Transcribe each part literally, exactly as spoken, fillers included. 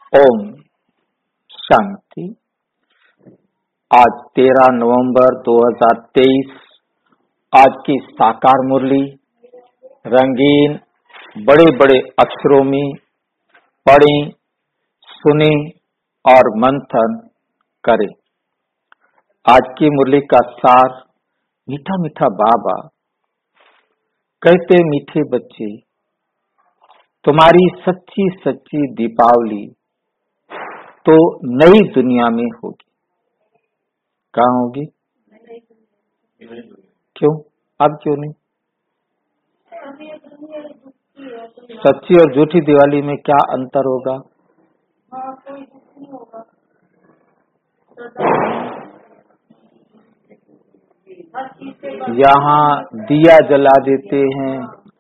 ओम शांति। आज तेरह नवंबर दो हज़ार तेईस। आज की साकार मुरली रंगीन बड़े बड़े अक्षरों में पढ़ें, सुने और मंथन करें। आज की मुरली का सार मीठा मीठा बाबा कहते, मीठे बच्चे, तुम्हारी सच्ची सच्ची दीपावली तो नई दुनिया में होगी। कहाँ होगी? क्यों? अब क्यों नहीं? सच्ची और झूठी दिवाली में क्या अंतर होगा? यहाँ दिया जला देते हैं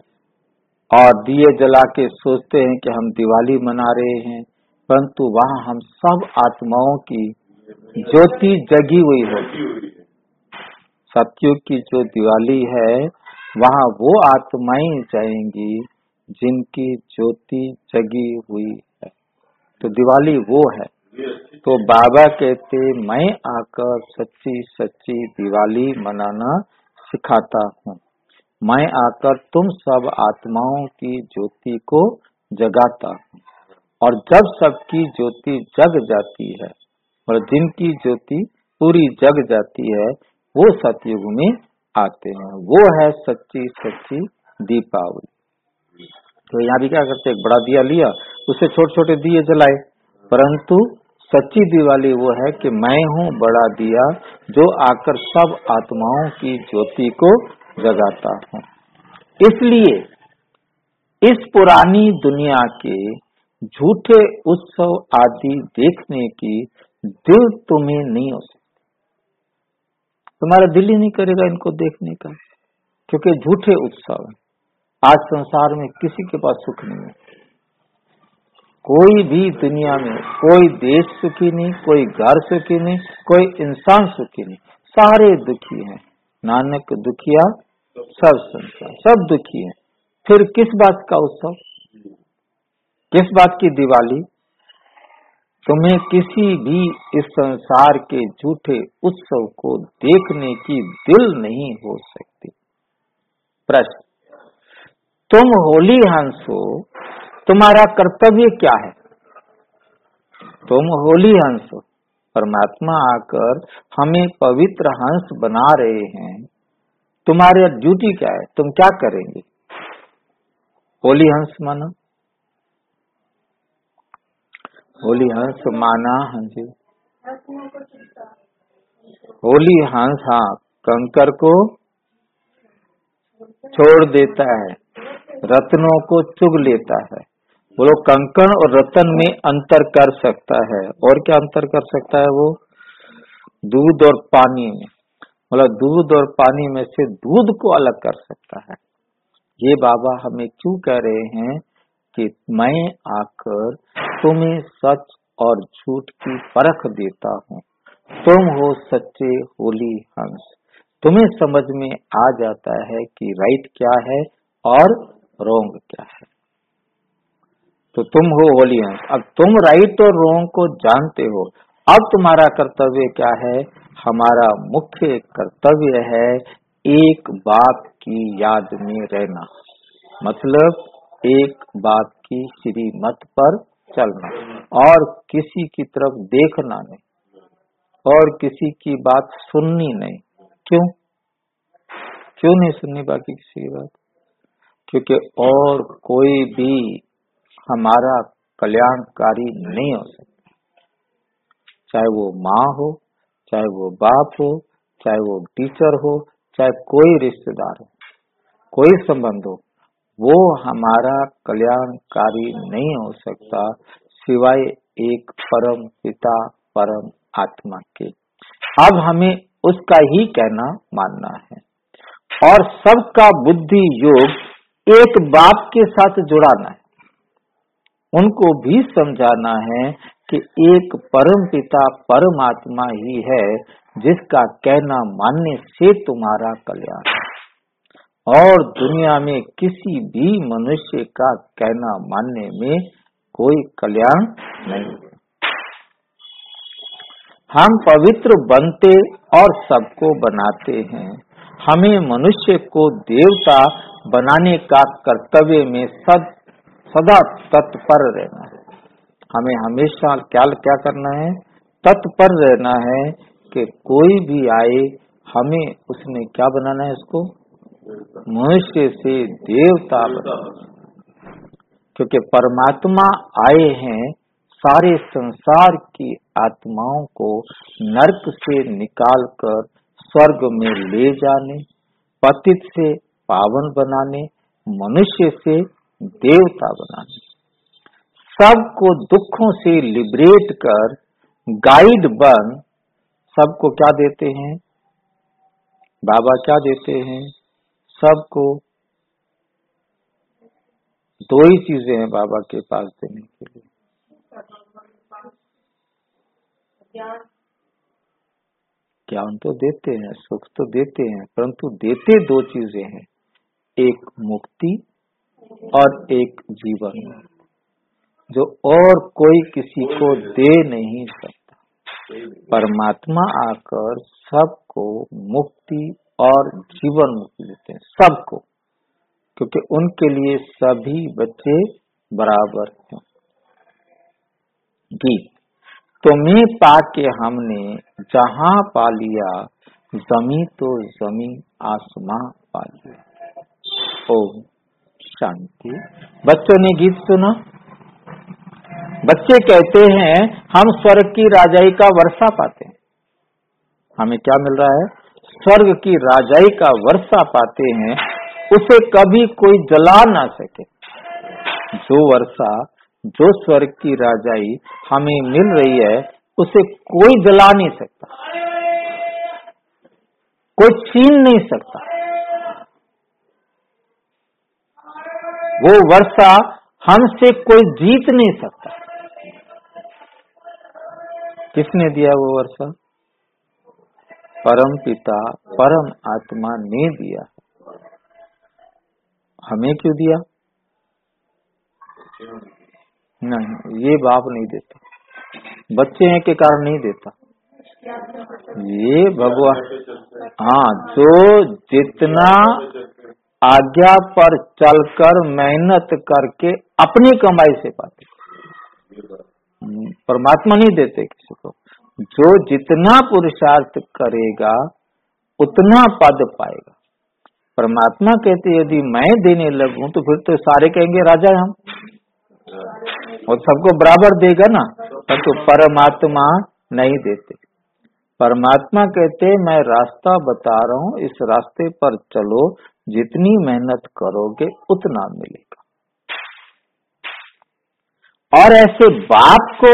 और दिए जला के सोचते हैं कि हम दिवाली मना रहे हैं, परंतु वहाँ हम सब आत्माओं की ज्योति जगी हुई होगी। सत्युग की जो दिवाली है वहाँ वो आत्माएं जाएंगी जिनकी ज्योति जगी हुई है, तो दिवाली वो है। तो बाबा कहते, मैं आकर सच्ची सच्ची दिवाली मनाना सिखाता हूँ। मैं आकर तुम सब आत्माओं की ज्योति को जगाता हूँ, और जब सबकी ज्योति जग जाती है और जिनकी ज्योति पूरी जग जाती है वो सतयुग में आते हैं। वो है सच्ची सच्ची दीपावली। तो यहाँ भी क्या करते, एक बड़ा दिया लिया, उससे छोटे छोटे दिए जलाए, परंतु सच्ची दिवाली वो है कि मैं हूँ बड़ा दिया जो आकर सब आत्माओं की ज्योति को जगाता हूँ। इसलिए इस पुरानी दुनिया के झूठे उत्सव आदि देखने की दिल तुम्हें नहीं हो सकती। तुम्हारा दिल ही नहीं करेगा इनको देखने का, क्योंकि झूठे उत्सव है। आज संसार में किसी के पास सुख नहीं है। कोई भी दुनिया में कोई देश सुखी नहीं, कोई घर सुखी नहीं, कोई इंसान सुखी नहीं, सारे दुखी हैं। नानक दुखिया सब संसार, सब दुखी हैं। फिर किस बात का उत्सव, किस बात की दिवाली? तुम्हें किसी भी इस संसार के झूठे उत्सव को देखने की दिल नहीं हो सकती। प्रश्न, तुम होली हंस हो, तुम्हारा कर्तव्य क्या है? तुम होली हंस हो, परमात्मा आकर हमें पवित्र हंस बना रहे हैं। तुम्हारी ड्यूटी क्या है? तुम क्या करेंगे? होली हंस माना, होली हंस माना, हाँ जी, होली हंस, हाँ, कंकर को छोड़ देता है, रत्नों को चुग लेता है। बोलो, कंकड़ और रत्न में अंतर कर सकता है, और क्या अंतर कर सकता है वो? दूध और पानी में। बोला, दूध और पानी में से दूध को अलग कर सकता है। ये बाबा हमें क्यों कह रहे हैं कि मैं आकर तुम्हें सच और झूठ की परख देता हूँ। तुम हो सच्चे होली हंस। तुम्हें समझ में आ जाता है कि राइट क्या है और रॉन्ग क्या है, तो तुम हो होली हंस। अब तुम राइट और रॉन्ग को जानते हो। अब तुम्हारा कर्तव्य क्या है? हमारा मुख्य कर्तव्य है एक बात की याद में रहना, मतलब एक बात की श्रीमत पर चलना, और किसी की तरफ देखना नहीं, और किसी की बात सुननी नहीं। क्यों क्यों नहीं सुननी बाकी किसी की बात? क्योंकि और कोई भी हमारा कल्याणकारी नहीं हो सकता। चाहे वो माँ हो, चाहे वो बाप हो, चाहे वो टीचर हो, चाहे कोई रिश्तेदार हो, कोई संबंध हो, वो हमारा कल्याणकारी नहीं हो सकता सिवाय एक परम पिता परम आत्मा के। अब हमें उसका ही कहना मानना है, और सबका बुद्धि योग एक बाप के साथ जुड़ाना है। उनको भी समझाना है कि एक परम पिता परमात्मा ही है जिसका कहना मानने से तुम्हारा कल्याण है, और दुनिया में किसी भी मनुष्य का कहना मानने में कोई कल्याण नहीं। हम पवित्र बनते और सबको बनाते हैं। हमें मनुष्य को देवता बनाने का कर्तव्य में सद, सदा तत्पर रहना है। हमें हमेशा क्या क्या करना है? तत्पर रहना है कि कोई भी आए, हमें उसने क्या बनाना है? उसको मनुष्य से देवता बनाना, क्योंकि परमात्मा आए हैं सारे संसार की आत्माओं को नरक से निकालकर स्वर्ग में ले जाने, पतित से पावन बनाने, मनुष्य से देवता बनाने, सबको दुखों से लिबरेट कर गाइड बन सबको क्या देते हैं? बाबा क्या देते हैं? सबको दो ही चीजें हैं बाबा के पास देने के लिए। ज्ञान तो देते हैं, सुख तो देते हैं, परंतु देते दो चीजें हैं, एक मुक्ति और एक जीवन, जो और कोई किसी को दे नहीं सकता। परमात्मा आकर सबको मुक्ति और जीवन मुक्ति देते हैं, सबको, क्योंकि उनके लिए सभी बच्चे बराबर हैं। गीत तुम्हें पाके हमने जहां पा लिया, जमी तो जमी आसमां पा लिया। ओम शांति। बच्चों ने गीत सुना? बच्चे कहते हैं हम स्वर्ग की राजाई का वर्षा पाते हैं। हमें क्या मिल रहा है? स्वर्ग की राजाई का वर्षा पाते हैं, उसे कभी कोई जला ना सके। जो वर्षा, जो स्वर्ग की राजाई हमें मिल रही है, उसे कोई जला नहीं सकता, कोई छीन नहीं सकता। वो वर्षा हमसे कोई जीत नहीं सकता। किसने दिया वो वर्षा? परम पिता परम आत्मा ने दिया। हमें क्यों दिया? नहीं, ये बाप नहीं देता, बच्चे हैं के कारण नहीं देता। ये भगवान, हाँ, जो जितना आज्ञा पर चलकर मेहनत करके अपनी कमाई से पाते, परमात्मा नहीं देते किसी को। जो जितना पुरुषार्थ करेगा उतना पद पाएगा। परमात्मा कहते यदि मैं देने लगूं तो फिर तो सारे कहेंगे राजा हम, और सबको बराबर देगा ना, तो परमात्मा नहीं देते। परमात्मा कहते मैं रास्ता बता रहा हूँ, इस रास्ते पर चलो, जितनी मेहनत करोगे उतना मिलेगा। और ऐसे बाप को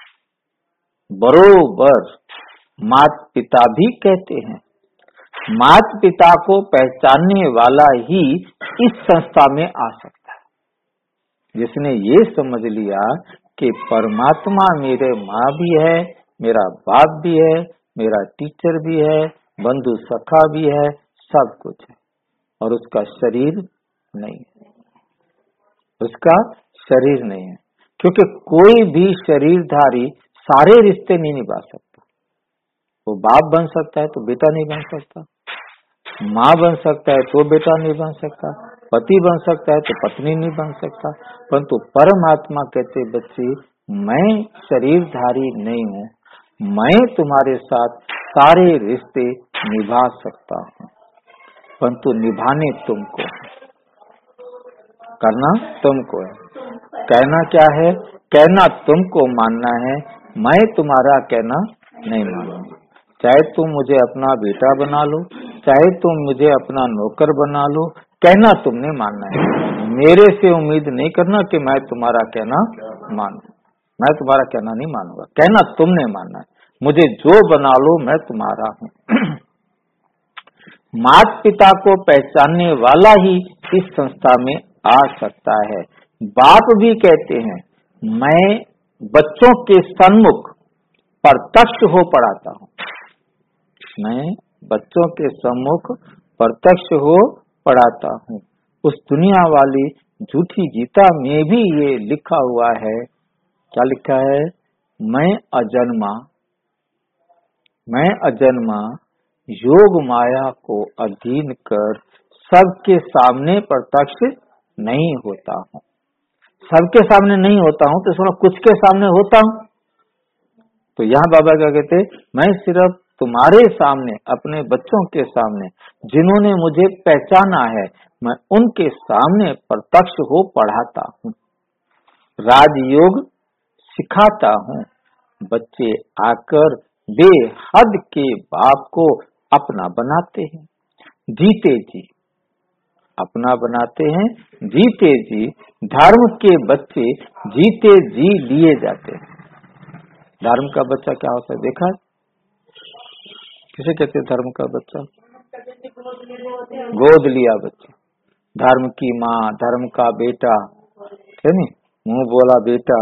बरोबर माता पिता भी कहते हैं। माता पिता को पहचानने वाला ही इस संस्था में आ सकता है, जिसने ये समझ लिया कि परमात्मा मेरे माँ भी है, मेरा बाप भी है, मेरा टीचर भी है, बंधु सखा भी है, सब कुछ है, और उसका शरीर नहीं है, उसका शरीर नहीं है। क्योंकि कोई भी शरीरधारी सारे रिश्ते नहीं निभा सकता। वो बाप बन सकता है तो बेटा नहीं बन सकता, माँ बन सकता है तो बेटा नहीं बन सकता, पति बन सकता है तो पत्नी नहीं बन सकता। परंतु परमात्मा कहते बच्चे मैं शरीरधारी नहीं हूँ, मैं तुम्हारे साथ सारे रिश्ते निभा सकता हूँ, परंतु निभाने तुमको, करना तुमको है। कहना क्या है? कहना तुमको मानना है, मैं तुम्हारा कहना नहीं मानूंगा। चाहे तुम मुझे अपना बेटा बना लो, चाहे तुम मुझे अपना नौकर बना लो, कहना तुमने मानना है। मेरे से उम्मीद नहीं करना कि मैं तुम्हारा कहना मानूं, मैं तुम्हारा कहना नहीं मानूंगा, कहना तुमने मानना है। मुझे जो बना लो मैं तुम्हारा हूँ। माता पिता को पहचानने वाला ही इस संस्था में आ सकता है। बाप भी कहते हैं मैं बच्चों के सन्मुख प्रत्यक्ष हो पढ़ाता हूँ, मैं बच्चों के सम्मुख प्रत्यक्ष हो पढ़ाता हूँ। उस दुनिया वाली झूठी गीता में भी ये लिखा हुआ है क्या लिखा है? मैं अजन्मा, मैं अजन्मा योग माया को अधीन कर सबके सामने प्रत्यक्ष नहीं होता हूँ। सबके सामने नहीं होता हूँ तो थोड़ा कुछ के सामने होता हूँ। तो यहाँ बाबा क्या कहते, मैं सिर्फ तुम्हारे सामने, अपने बच्चों के सामने, जिन्होंने मुझे पहचाना है, मैं उनके सामने प्रत्यक्ष हो पढ़ाता हूँ, राजयोग सिखाता हूँ। बच्चे आकर बेहद के बाप को अपना बनाते हैं, जीते जी अपना बनाते हैं, जीते जी धर्म के बच्चे जीते जी लिए जाते हैं। धर्म का बच्चा क्या होता है देखा है? किसे कहते हैं धर्म का बच्चा? गोद लिया बच्चा, धर्म की माँ, धर्म का बेटा, है नहीं, मुंह बोला बेटा,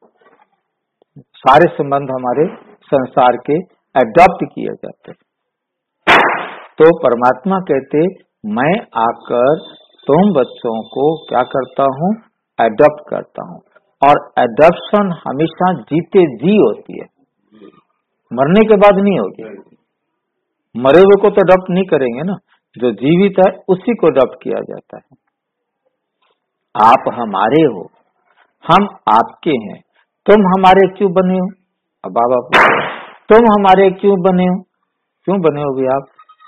सारे संबंध हमारे संसार के एडॉप्ट किए जाते हैं। तो परमात्मा कहते, मैं आकर तुम बच्चों को क्या करता हूँ? एडॉप्ट करता हूँ। और एडॉप्शन हमेशा जीते जी होती है, मरने के बाद नहीं होगी। मरे हुए को तो अडॉप्ट नहीं करेंगे ना, जो जीवित है उसी को अडॉप्ट किया जाता है। आप हमारे हो, हम आपके हैं, तुम हमारे क्यों बने हो? अब बाबा पूछो, तुम हमारे क्यों बने हो? क्यों बने हो भी आप?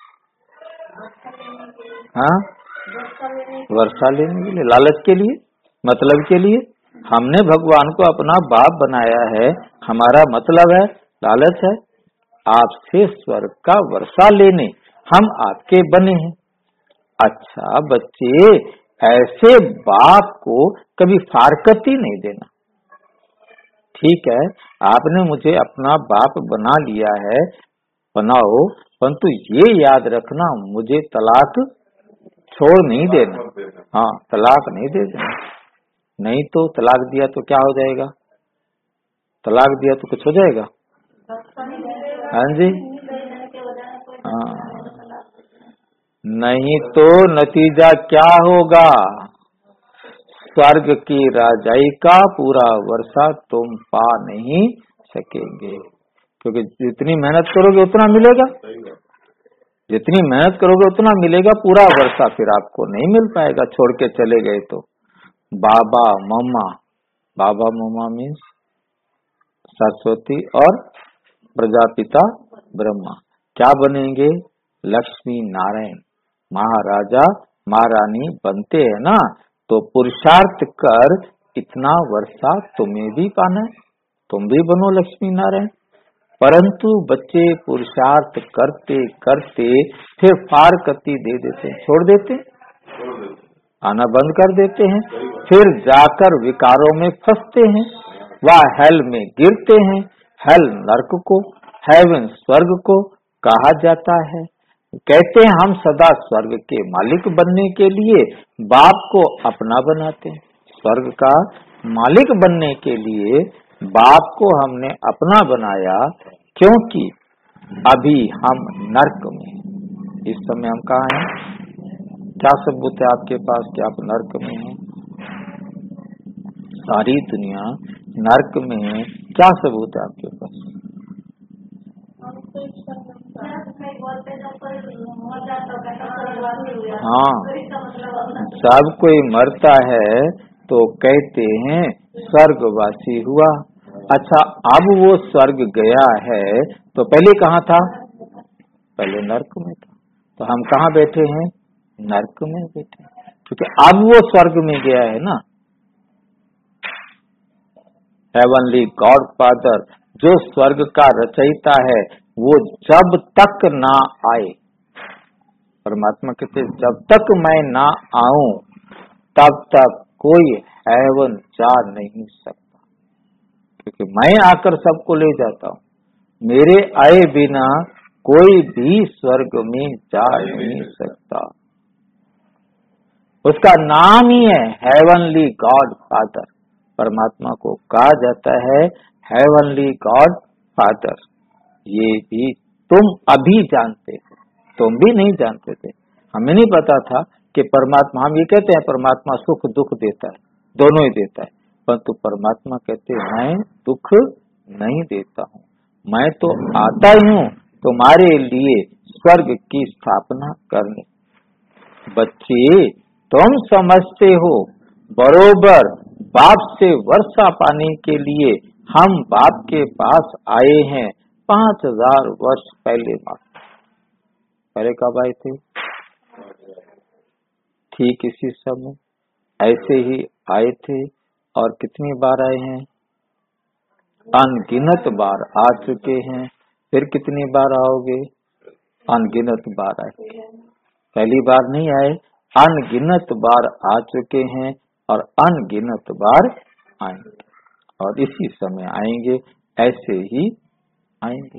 हाँ, वर्षा लेने के लिए, लालच के लिए, मतलब के लिए। हमने भगवान को अपना बाप बनाया है, हमारा मतलब है, लालच है। आपसे स्वर्ग का वर्षा लेने हम आपके बने हैं। अच्छा बच्चे, ऐसे बाप को कभी फारकती नहीं देना। ठीक है, आपने मुझे अपना बाप बना लिया है, बनाओ, परंतु ये याद रखना, मुझे तलाक छोड़ नहीं देना। हाँ, तलाक नहीं दे देना, नहीं तो तलाक दिया तो क्या हो जाएगा? तलाक दिया तो कुछ हो जाएगा? हाँ जी, हाँ, नहीं तो नतीजा क्या होगा? स्वर्ग की राजाई का पूरा वर्षा तुम पा नहीं सकेंगे, क्योंकि जितनी मेहनत करोगे उतना मिलेगा, जितनी मेहनत करोगे उतना मिलेगा। पूरा वर्षा फिर आपको नहीं मिल पाएगा, छोड़ के चले गए तो। बाबा मम्मा, बाबा मम्मा मीन्स सरस्वती और प्रजापिता ब्रह्मा क्या बनेंगे? लक्ष्मी नारायण, महाराजा महारानी बनते हैं ना, तो पुरुषार्थ कर इतना वर्षा तुम्हें भी पाना है, तुम भी बनो लक्ष्मी नारायण। परंतु बच्चे पुरुषार्थ करते करते फिर फारकती दे देते हैं, छोड़ देते हैं, आना बंद कर देते हैं, फिर जाकर विकारों में फंसते हैं, वह हेल में गिरते हैं। हेल नरक को, हेवन स्वर्ग को कहा जाता है। कहते हैं हम सदा स्वर्ग के मालिक बनने के लिए बाप को अपना बनाते हैं। स्वर्ग का मालिक बनने के लिए बाप को हमने अपना बनाया, क्योंकि अभी हम नरक में हैं। इस समय हम कहाँ हैं? क्या सबूत है आपके पास कि आप नरक में हैं? सारी दुनिया नरक में है, क्या सबूत है आपके पास? हाँ, सब कोई मरता है तो कहते हैं स्वर्गवासी हुआ। अच्छा, अब वो स्वर्ग गया है तो पहले कहाँ था? पहले नरक में था। तो हम कहाँ बैठे हैं? नरक में बैठे, क्योंकि अब वो स्वर्ग में गया है ना। हेवनली गॉड फादर, जो स्वर्ग का रचयिता है, वो जब तक ना आए, परमात्मा कहते जब तक मैं ना आऊं तब तक कोई हेवन जा नहीं सकता, क्योंकि मैं आकर सबको ले जाता हूँ। मेरे आए बिना कोई भी स्वर्ग में जा नहीं सकता। उसका नाम ही है हेवनली गॉड फादर। परमात्मा को कहा जाता है हेवनली गॉड फादर। ये भी तुम अभी जानते हो, तुम भी नहीं जानते थे। हमें नहीं पता था कि परमात्मा, हम ये कहते हैं परमात्मा सुख दुख देता है, दोनों ही देता है, परंतु परमात्मा कहते मैं दुख नहीं देता हूँ, मैं तो आता ही हूँ तुम्हारे लिए स्वर्ग की स्थापना करने। बच्चे तुम समझते हो बरोबर बाप से वर्षा पाने के लिए हम बाप के पास आए हैं पांच हजार वर्ष पहले। बाप पहले कब आए थे? ठीक इसी समय ऐसे ही आए थे। और कितनी बार आए हैं? अनगिनत बार आ चुके हैं। फिर कितनी बार आओगे? अनगिनत बार आए। पहली बार नहीं आए, अनगिनत बार आ चुके हैं और अनगिनत बार आएंगे और इसी समय आएंगे, ऐसे ही आएंगे।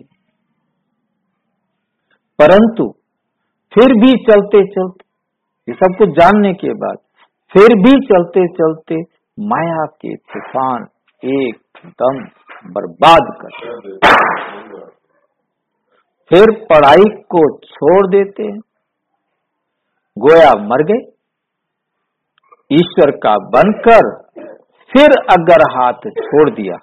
परंतु फिर भी चलते चलते, ये सब कुछ जानने के बाद फिर भी चलते चलते माया के तूफान एकदम बर्बाद कर, फिर पढ़ाई को छोड़ देते हैं, गोया मर गए। ईश्वर का बनकर फिर अगर हाथ छोड़ दिया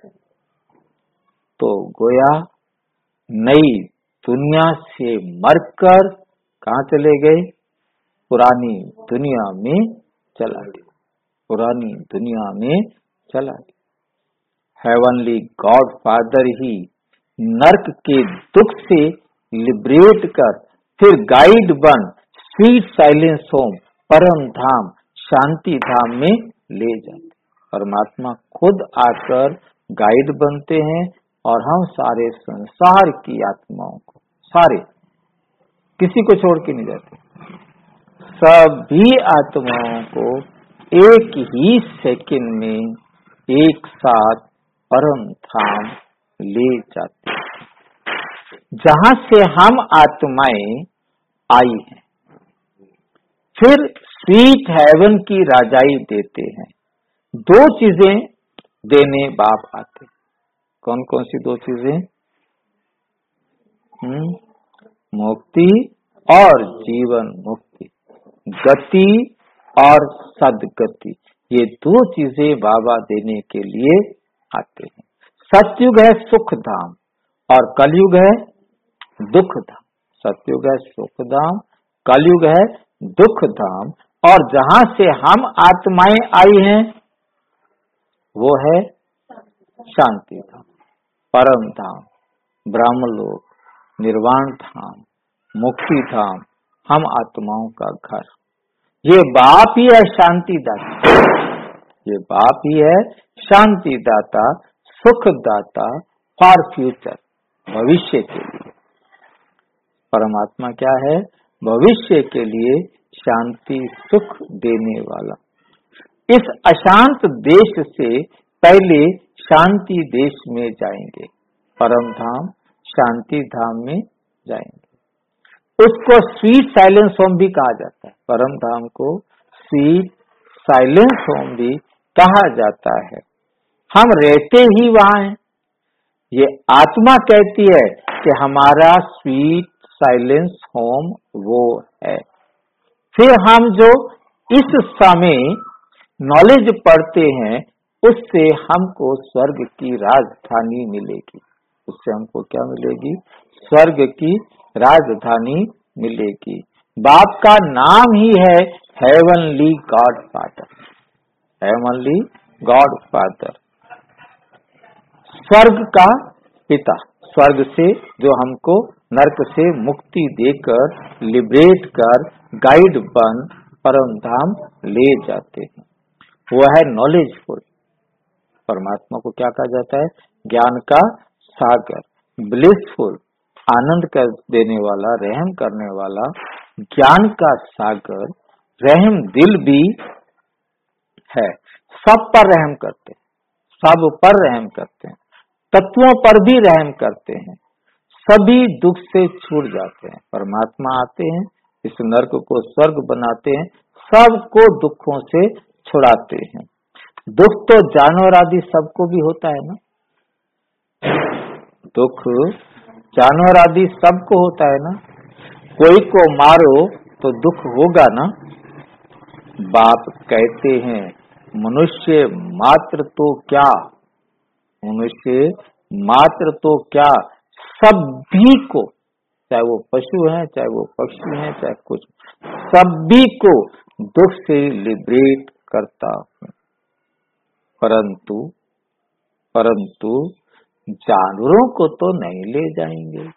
तो गोया नई दुनिया से मरकर कहाँ चले गए? पुरानी दुनिया में चला गया, पुरानी दुनिया में चला गया। हेवनली गॉड फादर ही नर्क के दुख से लिबरेट कर फिर गाइड बन स्वीट साइलेंस होम परम धाम शांति धाम में ले जाते। परमात्मा खुद आकर गाइड बनते हैं और हम सारे संसार की आत्माओं को, सारे, किसी को छोड़ के नहीं जाते, सभी आत्माओं को एक ही सेकंड में एक साथ परम धाम ले जाते हैं जहां से हम आत्माएं आई हैं। फिर स्वीट हेवन की राजाई देते हैं। दो चीजें देने बाप आते। कौन कौन सी दो चीजें? हम्म मुक्ति और जीवन मुक्ति, गति और सदगति, ये दो चीजें बाबा देने के लिए आते हैं। सतयुग है सुख धाम और कलयुग है दुख धाम। सतयुग है सुख धाम, कलयुग है दुख धाम, और जहां से हम आत्माएं आई हैं वो है शांति धाम, परम धाम, ब्रह्मलोक, निर्वाण धाम, मुक्ति धाम, हम आत्माओं का घर। ये बाप ही है शांति दाता, ये बाप ही है शांति दाता, सुख दाता फॉर फ्यूचर, भविष्य के लिए। परमात्मा क्या है? भविष्य के लिए शांति सुख देने वाला। इस अशांत देश से पहले शांति देश में जाएंगे, परम धाम शांति धाम में जाएंगे। उसको स्वीट साइलेंस होम भी कहा जाता है। परम धाम को स्वीट साइलेंस होम भी कहा जाता है। हम रहते ही वहां हैं। ये आत्मा कहती है कि हमारा स्वीट साइलेंस होम वो है। फिर हम जो इस समय नॉलेज पढ़ते हैं उससे हमको स्वर्ग की राजधानी मिलेगी। उससे हमको क्या मिलेगी? स्वर्ग की राजधानी मिलेगी। बाप का नाम ही है heavenly God father, heavenly God father, स्वर्ग का पिता। स्वर्ग से जो हमको नरक से मुक्ति देकर लिबरेट कर गाइड बन परम धाम ले जाते हैं, वो है नॉलेजफुल। परमात्मा को क्या कहा जाता है? ज्ञान का सागर, ब्लिसफुल, आनंद कर देने वाला, रहम करने वाला, ज्ञान का सागर, रहम दिल भी है। सब पर रहम करते हैं, सब पर रहम करते हैं, तत्वों पर भी रहम करते हैं, सभी दुख से छूट जाते हैं। परमात्मा आते हैं, इस नरक को स्वर्ग बनाते हैं, सबको दुखों से छुड़ाते हैं। दुख तो जानवर आदि सबको भी होता है ना, दुख जानवर आदि सबको होता है ना। कोई को मारो तो दुख होगा ना। बाप कहते हैं मनुष्य मात्र तो क्या, मनुष्य मात्र तो क्या, सभी को, चाहे वो पशु हैं, चाहे वो पक्षी हैं, चाहे कुछ, सभी को दुख से लिबरेट करता हूँ। परंतु परंतु जानवरों को तो नहीं ले जाएंगे।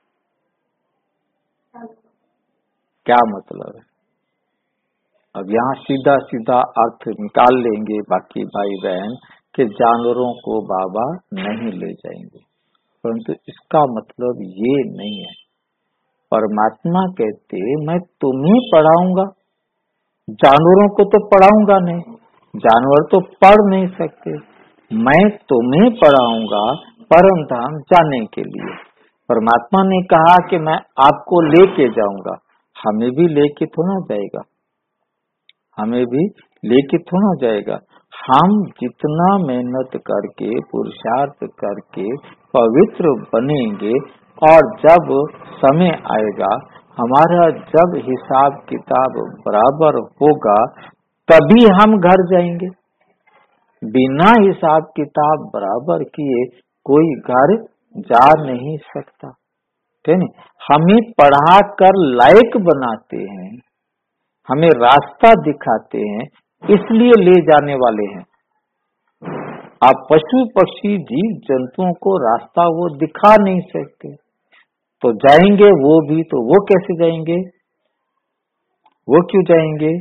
क्या मतलब है? अब यहाँ सीधा सीधा अर्थ निकाल लेंगे बाकी भाई बहन कि जानवरों को बाबा नहीं ले जाएंगे, परंतु इसका मतलब ये नहीं है। परमात्मा कहते मैं तुम्हें पढ़ाऊंगा, जानवरों को तो पढ़ाऊंगा नहीं, जानवर तो पढ़ नहीं सकते। मैं तुम्हें पढ़ाऊंगा परम धाम जाने के लिए। परमात्मा ने कहा कि मैं आपको लेके जाऊंगा, हमें भी लेके थोड़ा जाएगा, हमें भी लेके थोड़ा जाएगा। हम जितना मेहनत करके पुरुषार्थ करके पवित्र बनेंगे और जब समय आएगा, हमारा जब हिसाब किताब बराबर होगा, तभी हम घर जाएंगे। बिना हिसाब किताब बराबर किए कोई घर जा नहीं सकता। ठीक है? हमें पढ़ा कर लायक बनाते हैं, हमें रास्ता दिखाते हैं, इसलिए ले जाने वाले हैं। आप पशु पक्षी जीव जंतुओं को रास्ता वो दिखा नहीं सकते, तो जाएंगे वो भी, तो वो कैसे जाएंगे? वो क्यों जाएंगे?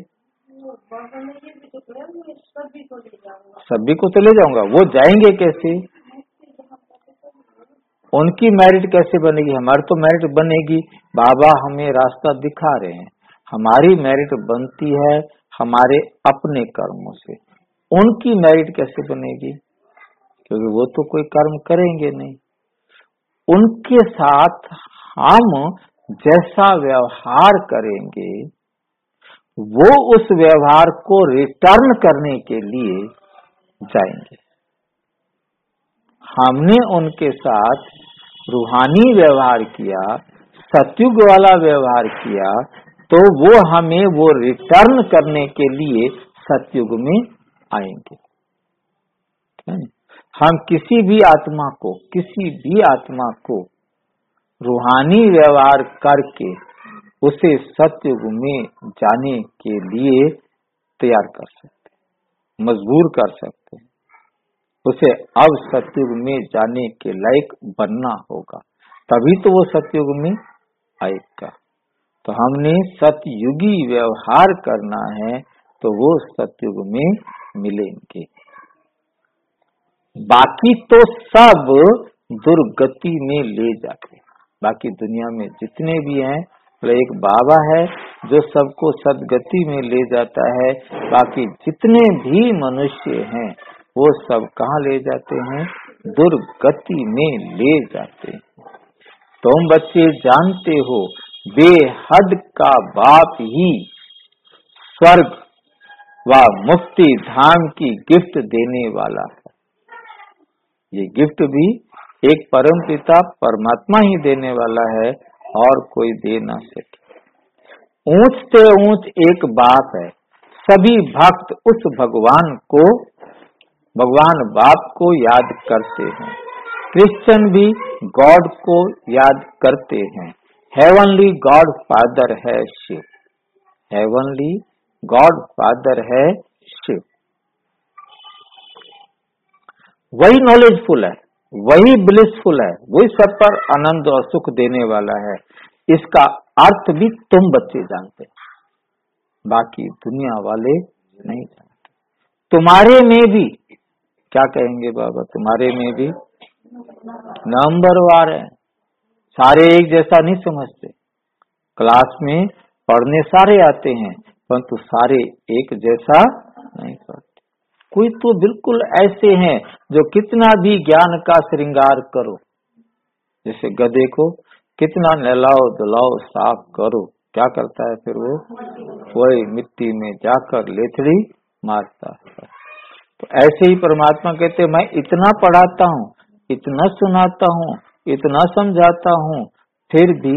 सभी को तो ले जाऊंगा, वो जाएंगे कैसे? उनकी मेरिट कैसे बनेगी? हमारी तो मेरिट बनेगी, बाबा हमें रास्ता दिखा रहे हैं। हमारी मेरिट बनती है हमारे अपने कर्मों से, उनकी मेरिट कैसे बनेगी? क्योंकि वो तो कोई कर्म करेंगे नहीं। उनके साथ हम जैसा व्यवहार करेंगे, वो उस व्यवहार को रिटर्न करने के लिए जाएंगे। हमने उनके साथ रूहानी व्यवहार किया, सतयुग वाला व्यवहार किया, तो वो हमें वो रिटर्न करने के लिए सतयुग में आएंगे। हम किसी भी आत्मा को किसी भी आत्मा को रूहानी व्यवहार करके उसे सतयुग में जाने के लिए तैयार कर सकते, मजबूर कर सकते हैं। उसे अब सतयुग में जाने के लायक बनना होगा, तभी तो वो सतयुग में आएगा। तो हमने सतयुगी व्यवहार करना है, तो वो सतयुग में मिलेंगे। बाकी तो सब दुर्गति में ले जाते हैं। बाकी दुनिया में जितने भी हैं, एक बाबा है जो सबको सदगति में ले जाता है। बाकी जितने भी मनुष्य हैं वो सब कहाँ ले जाते हैं? दुर्गति में ले जाते हैं। तुम बच्चे जानते हो बेहद का बाप ही स्वर्ग व मुक्ति धाम की गिफ्ट देने वाला है। ये गिफ्ट भी एक परम पिता परमात्मा ही देने वाला है और कोई दे ना सके। ऊंच से ऊंच एक बाप है। सभी भक्त उस भगवान को भगवान बाप को याद करते हैं। क्रिश्चियन भी गॉड को याद करते हैं। हेवनली गॉड फादर है शिव। हेवनली गॉड फादर है शिव। वही नॉलेजफुल है, वही ब्लिसफुल है, वही सब पर आनंद और सुख देने वाला है। इसका अर्थ भी तुम बच्चे जानते, बाकी दुनिया वाले नहीं जानते। तुम्हारे में भी क्या कहेंगे बाबा? तुम्हारे में भी नंबरवार है। सारे एक जैसा नहीं समझते। क्लास में पढ़ने सारे आते हैं, परंतु सारे एक जैसा नहीं पढ़ते। कोई तो बिल्कुल ऐसे हैं जो कितना भी ज्ञान का श्रृंगार करो, जैसे गधे को कितना नहलाओ धुलाओ साफ करो, क्या करता है फिर वो? वही मिट्टी में जाकर लेथड़ी मारता है। तो ऐसे ही परमात्मा कहते मैं इतना पढ़ाता हूँ, इतना सुनाता हूँ, इतना समझाता हूँ, फिर भी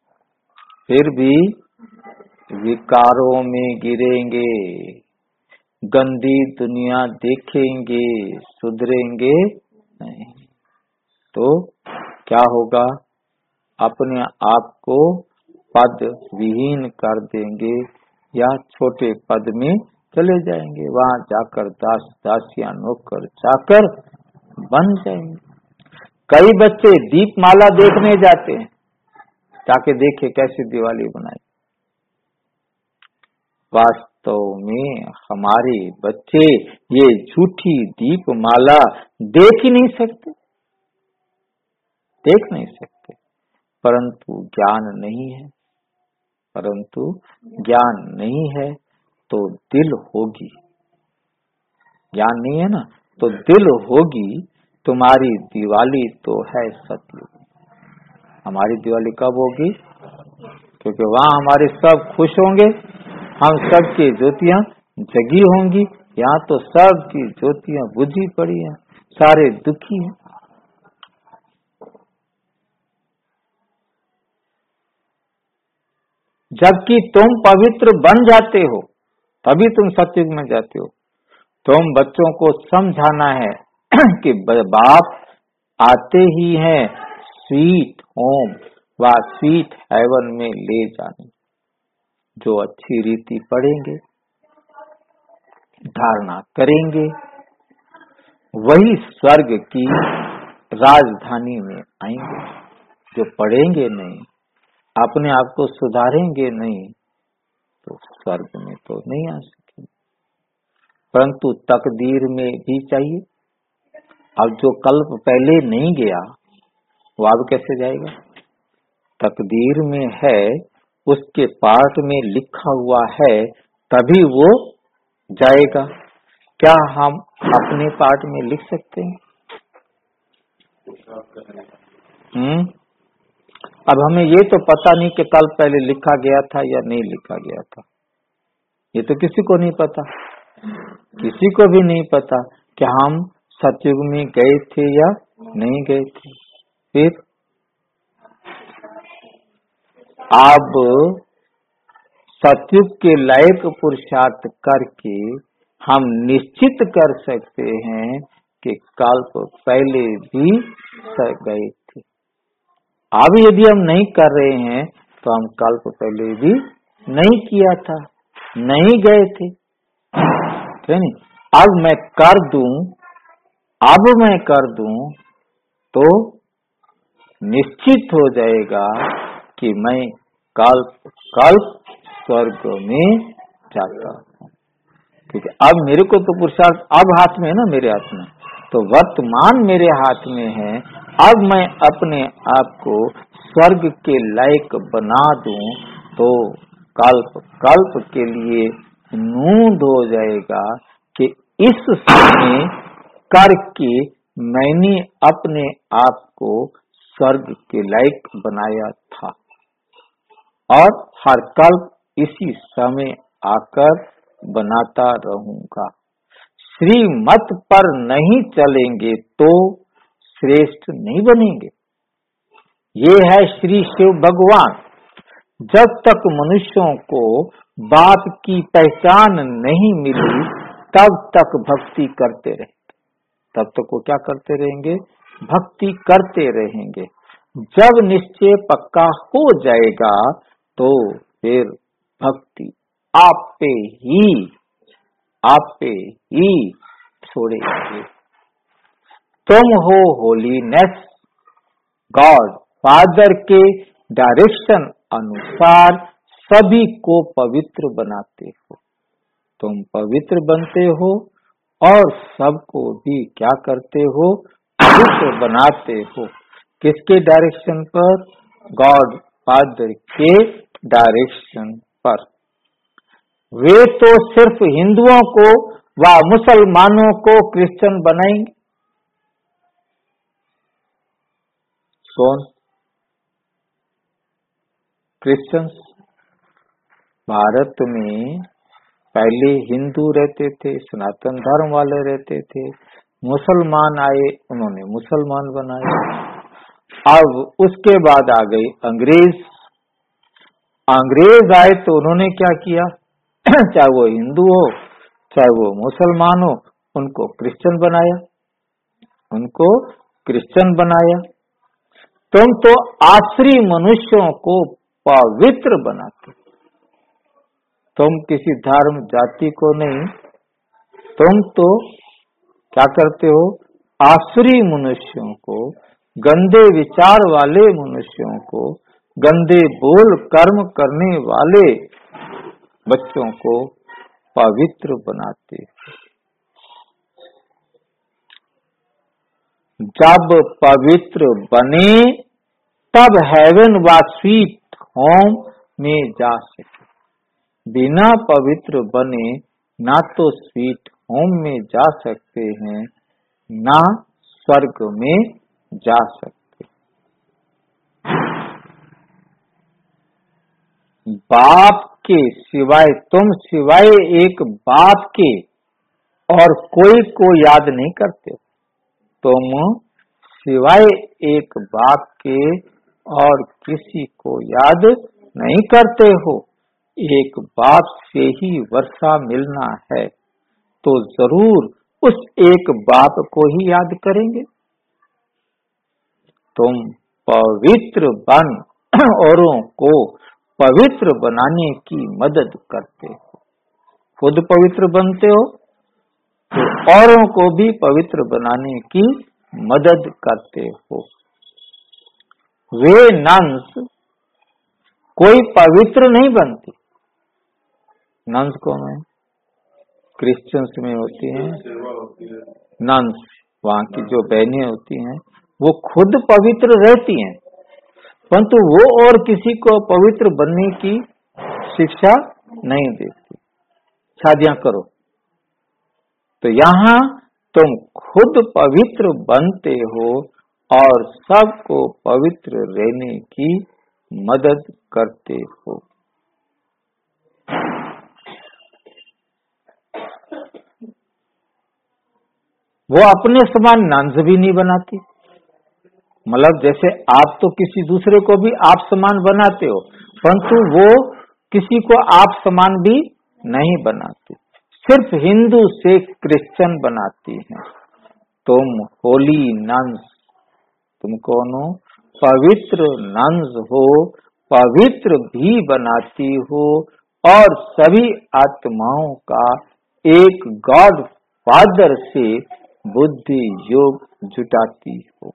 फिर भी विकारों में गिरेंगे। गंदी दुनिया देखेंगे, सुधरेंगे नहीं। तो क्या होगा? अपने आप को पद विहीन कर देंगे या छोटे पद में चले जाएंगे, वहां जाकर दास दासियां नौकर चाकर बन जाएंगे। कई बच्चे दीपमाला देखने जाते हैं, जाके देखे कैसे दिवाली बनाई। वास्तव में हमारे बच्चे ये झूठी दीपमाला देख ही नहीं सकते, देख नहीं सकते, परंतु ज्ञान नहीं है, परंतु ज्ञान नहीं है तो दिल होगी। ज्ञान नहीं है ना तो दिल होगी। तुम्हारी दिवाली तो है सत्युग। हमारी दिवाली कब होगी? क्योंकि वहाँ हमारे सब खुश होंगे, हम सब की ज्योतियां जगी होंगी। यहाँ तो सब की ज्योतियां बुझी पड़ी हैं, सारे दुखी हैं। जबकि तुम पवित्र बन जाते हो तभी तुम सत्युग में जाते हो। तुम बच्चों को समझाना है कि बाप आते ही हैं स्वीट होम व स्वीट हेवन में ले जाने। जो अच्छी रीति पढ़ेंगे, धारणा करेंगे, वही स्वर्ग की राजधानी में आएंगे। जो पढ़ेंगे नहीं, अपने आप को सुधारेंगे नहीं, तो स्वर्ग में तो नहीं आ सकेंगे। परंतु तकदीर में भी चाहिए। अब जो कल्प पहले नहीं गया वो अब कैसे जाएगा? तकदीर में है, उसके पार्ट में लिखा हुआ है, तभी वो जाएगा। क्या हम अपने पार्ट में लिख सकते हैं? हम्म अब हमें ये तो पता नहीं कि कल पहले लिखा गया था या नहीं लिखा गया था। ये तो किसी को नहीं पता, किसी को भी नहीं पता कि हम सतयुग में गए थे या नहीं गए थे। फिर अब सतयुग के लायक पुरुषार्थ करके हम निश्चित कर सकते हैं कि कल्प पहले भी गए थे। अब यदि हम नहीं कर रहे हैं तो हम कल्प पहले भी नहीं किया था, नहीं गए थे। नहीं, अब मैं कर दूं, अब मैं कर दूं तो निश्चित हो जाएगा कि मैं कल्प कल्प स्वर्ग में जाता हूँ। क्योंकि अब मेरे को तो पुरुषार्थ अब हाथ में है ना, मेरे हाथ में, तो वर्तमान मेरे हाथ में है। अब मैं अपने आप को स्वर्ग के लायक बना दूं तो कल्प कल्प के लिए नूंद हो जाएगा कि इस समय करके मैंने अपने आप को स्वर्ग के लायक बनाया था, और हर कल्प इसी समय आकर बनाता रहूंगा। श्रीमत पर नहीं चलेंगे तो श्रेष्ठ नहीं बनेंगे। ये है श्री शिव भगवान। जब तक मनुष्यों को बाप की पहचान नहीं मिली तब तक भक्ति करते रहेंगे, तब तक वो क्या करते रहेंगे? भक्ति करते रहेंगे। जब निश्चय पक्का हो जाएगा तो फिर भक्ति आपे ही आपे ही छोड़ेंगे। तुम हो होलीनेस, गॉड फादर के डायरेक्शन अनुसार सभी को पवित्र बनाते हो। तुम पवित्र बनते हो और सबको भी क्या करते हो? पवित्र बनाते हो। किसके डायरेक्शन पर? गॉड फादर के डायरेक्शन पर। वे तो सिर्फ हिंदुओं को व मुसलमानों को क्रिश्चियन बनाएंगे। कौन? क्रिश्चियंस। भारत में पहले हिंदू रहते थे, सनातन धर्म वाले रहते थे, मुसलमान आए, उन्होंने मुसलमान बनाए। अब उसके बाद आ गए अंग्रेज। अंग्रेज आए तो उन्होंने क्या किया? चाहे वो हिंदू हो चाहे वो मुसलमान हो, उनको क्रिश्चियन बनाया, उनको क्रिश्चियन बनाया। तुम तो आश्री मनुष्यों को पवित्र बनाते, तुम किसी धर्म जाति को नहीं, तुम तो क्या करते हो, आश्री मनुष्यों को, गंदे विचार वाले मनुष्यों को, गंदे बोल कर्म करने वाले बच्चों को पवित्र बनाते। जब पवित्र बने तब हेवन व स्वीट होम में जा सके। बिना पवित्र बने ना तो स्वीट होम में जा सकते हैं, ना स्वर्ग में जा सकते। बाप के सिवाय, तुम सिवाय एक बाप के और कोई को याद नहीं करते। तुम सिवाय एक बाप के और किसी को याद नहीं करते हो। एक बाप से ही वर्षा मिलना है तो जरूर उस एक बाप को ही याद करेंगे। तुम पवित्र बन औरों को पवित्र बनाने की मदद करते हो। खुद पवित्र बनते हो तो औरों को भी पवित्र बनाने की मदद करते हो। वे नन्स कोई पवित्र नहीं बनती। नन्स कौन है? क्रिश्चियंस में होती हैं नन्स, वहाँ की जो बहनें होती हैं वो खुद पवित्र रहती हैं, परंतु वो और किसी को पवित्र बनने की शिक्षा नहीं देती। शादियां करो तो यहाँ तुम खुद पवित्र बनते हो और सबको पवित्र रहने की मदद करते हो। वो अपने समान नन्स भी नहीं बनाती। मतलब जैसे आप तो किसी दूसरे को भी आप समान बनाते हो, परंतु वो किसी को आप समान भी नहीं बनाती। सिर्फ हिंदू से क्रिश्चियन बनाती हैं। तुम होली नन्स, तुम कौन हो? पवित्र नन्स हो, पवित्र भी बनाती हो और सभी आत्माओं का एक गॉड फादर से बुद्धि योग जुटाती हो।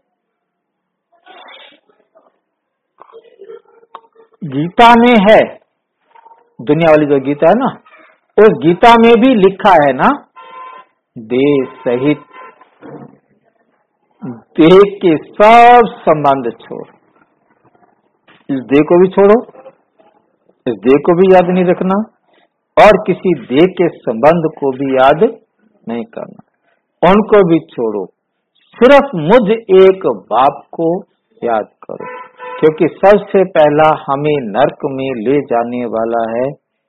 गीता में है, दुनिया वाली जो गीता है ना, उस गीता में भी लिखा है ना, देह सहित देह के सब संबंध छोड़। इस देह को भी छोड़ो, इस देह को भी याद नहीं रखना और किसी देह के संबंध को भी याद नहीं करना, उनको भी छोड़ो। सिर्फ मुझ एक बाप को याद करो, क्योंकि सबसे पहला हमें नरक में ले जाने वाला है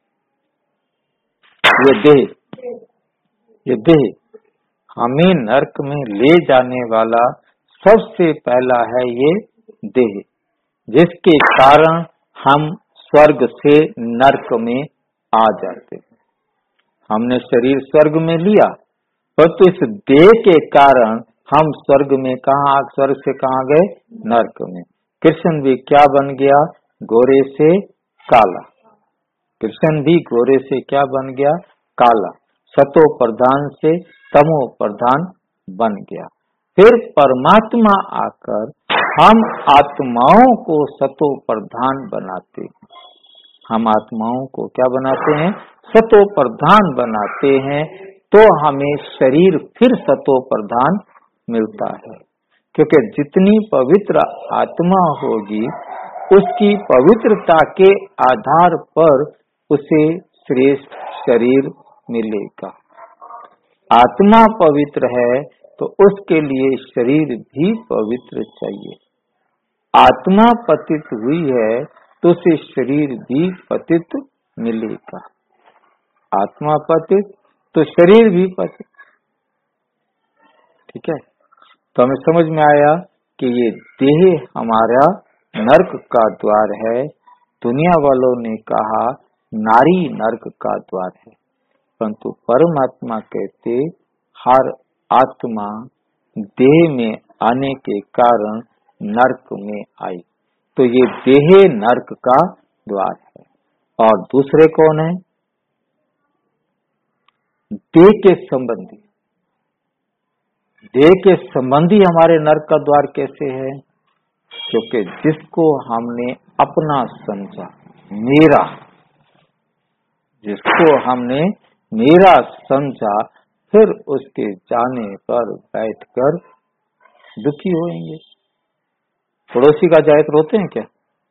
ये देह। ये देह हमें नरक में ले जाने वाला सबसे पहला है ये देह, जिसके कारण हम स्वर्ग से नरक में आ जाते हैं। हमने शरीर स्वर्ग में लिया, परंतु इस देह के कारण हम स्वर्ग में कहाँ, स्वर्ग से कहाँ गए? नरक में। कृष्ण भी क्या बन गया? गोरे से काला। कृष्ण भी गोरे से क्या बन गया? काला। सतो प्रधान से तमो प्रधान बन गया। फिर परमात्मा आकर हम आत्माओं को सतो प्रधान बनाते हैं। हम आत्माओं को क्या बनाते हैं? सतो प्रधान बनाते हैं। तो हमें शरीर फिर सतो प्रधान मिलता है, क्योंकि जितनी पवित्र आत्मा होगी उसकी पवित्रता के आधार पर उसे श्रेष्ठ शरीर मिलेगा। आत्मा पवित्र है तो उसके लिए शरीर भी पवित्र चाहिए। आत्मा पतित हुई है तो उसे शरीर भी पतित मिलेगा। आत्मा पतित तो शरीर भी पतित। ठीक है, तो हमें समझ में आया कि ये देह हमारा नरक का द्वार है। दुनिया वालों ने कहा नारी नरक का द्वार है। परंतु परमात्मा कहते हर आत्मा देह में आने के कारण नरक में आई। तो ये देह नरक का द्वार है। और दूसरे कौन है? देह के संबंधी। देह के संबंधी हमारे नरक का द्वार कैसे है? क्योंकि जिसको हमने अपना समझा, मेरा, जिसको हमने मेरा समझा, फिर उसके जाने पर बैठकर दुखी होंगे। पड़ोसी का जाए तो रोते हैं क्या?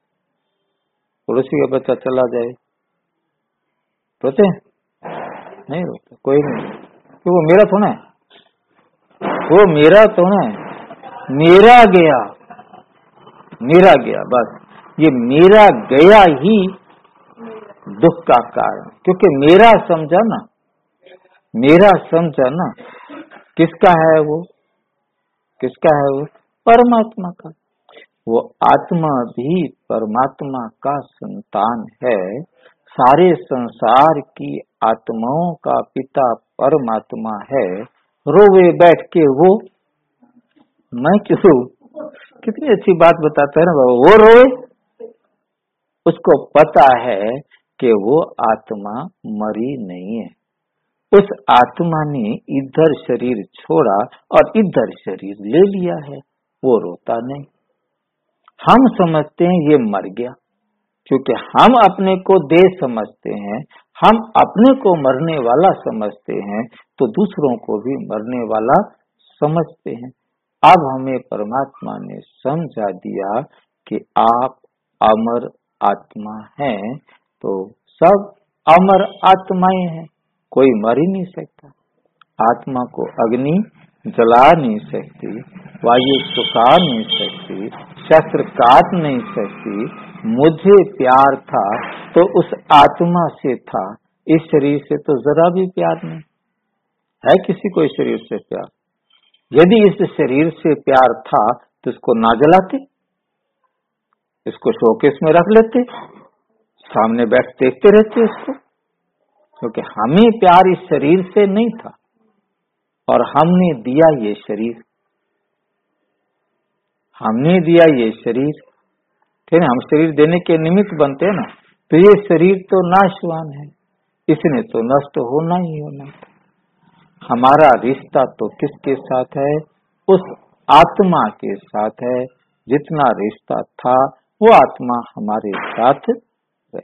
पड़ोसी का बच्चा चला जाए रोते हैं? नहीं रोते, कोई नहीं, क्योंकि वो मेरा थोड़ा है, वो मेरा थोड़ा है। मेरा गया, मेरा गया, बस ये मेरा गया ही दुख का कारण। क्योंकि मेरा समझा ना, मेरा समझा ना, किसका है वो? किसका है वो? परमात्मा का। वो आत्मा भी परमात्मा का संतान है। सारे संसार की आत्माओं का पिता परमात्मा है। रोवे बैठ के वो, मैं क्यों? कितनी अच्छी बात बताता है ना बाबा। वो रोए, उसको पता है कि वो आत्मा मरी नहीं है। उस आत्मा ने इधर शरीर छोड़ा और इधर शरीर ले लिया है, वो रोता नहीं। हम समझते हैं ये मर गया, क्योंकि हम अपने को देह समझते हैं, हम अपने को मरने वाला समझते हैं, तो दूसरों को भी मरने वाला समझते हैं। अब हमें परमात्मा ने समझा दिया कि आप अमर आत्मा हैं, तो सब अमर आत्माएं हैं, कोई मर ही नहीं सकता। आत्मा को अग्नि जला नहीं सकती, वायु सुखा नहीं सकती, शस्त्र काट नहीं सकती। मुझे प्यार था तो उस आत्मा से था, इस शरीर से तो जरा भी प्यार नहीं है। किसी को इस शरीर से प्यार? यदि इस शरीर से प्यार था तो इसको ना जलाते, इसको शोकेस में रख लेते, सामने बैठ देखते रहते इसको। क्योंकि हमें प्यार इस शरीर से नहीं था और हमने दिया ये शरीर, हमने दिया ये शरीर, ठीक है। हम शरीर देने के निमित्त बनते हैं ना, तो ये शरीर तो नाशवान है, इसने तो नष्ट होना ही होना। हमारा रिश्ता तो किसके साथ है? उस आत्मा के साथ है। जितना रिश्ता था वो आत्मा हमारे साथ है।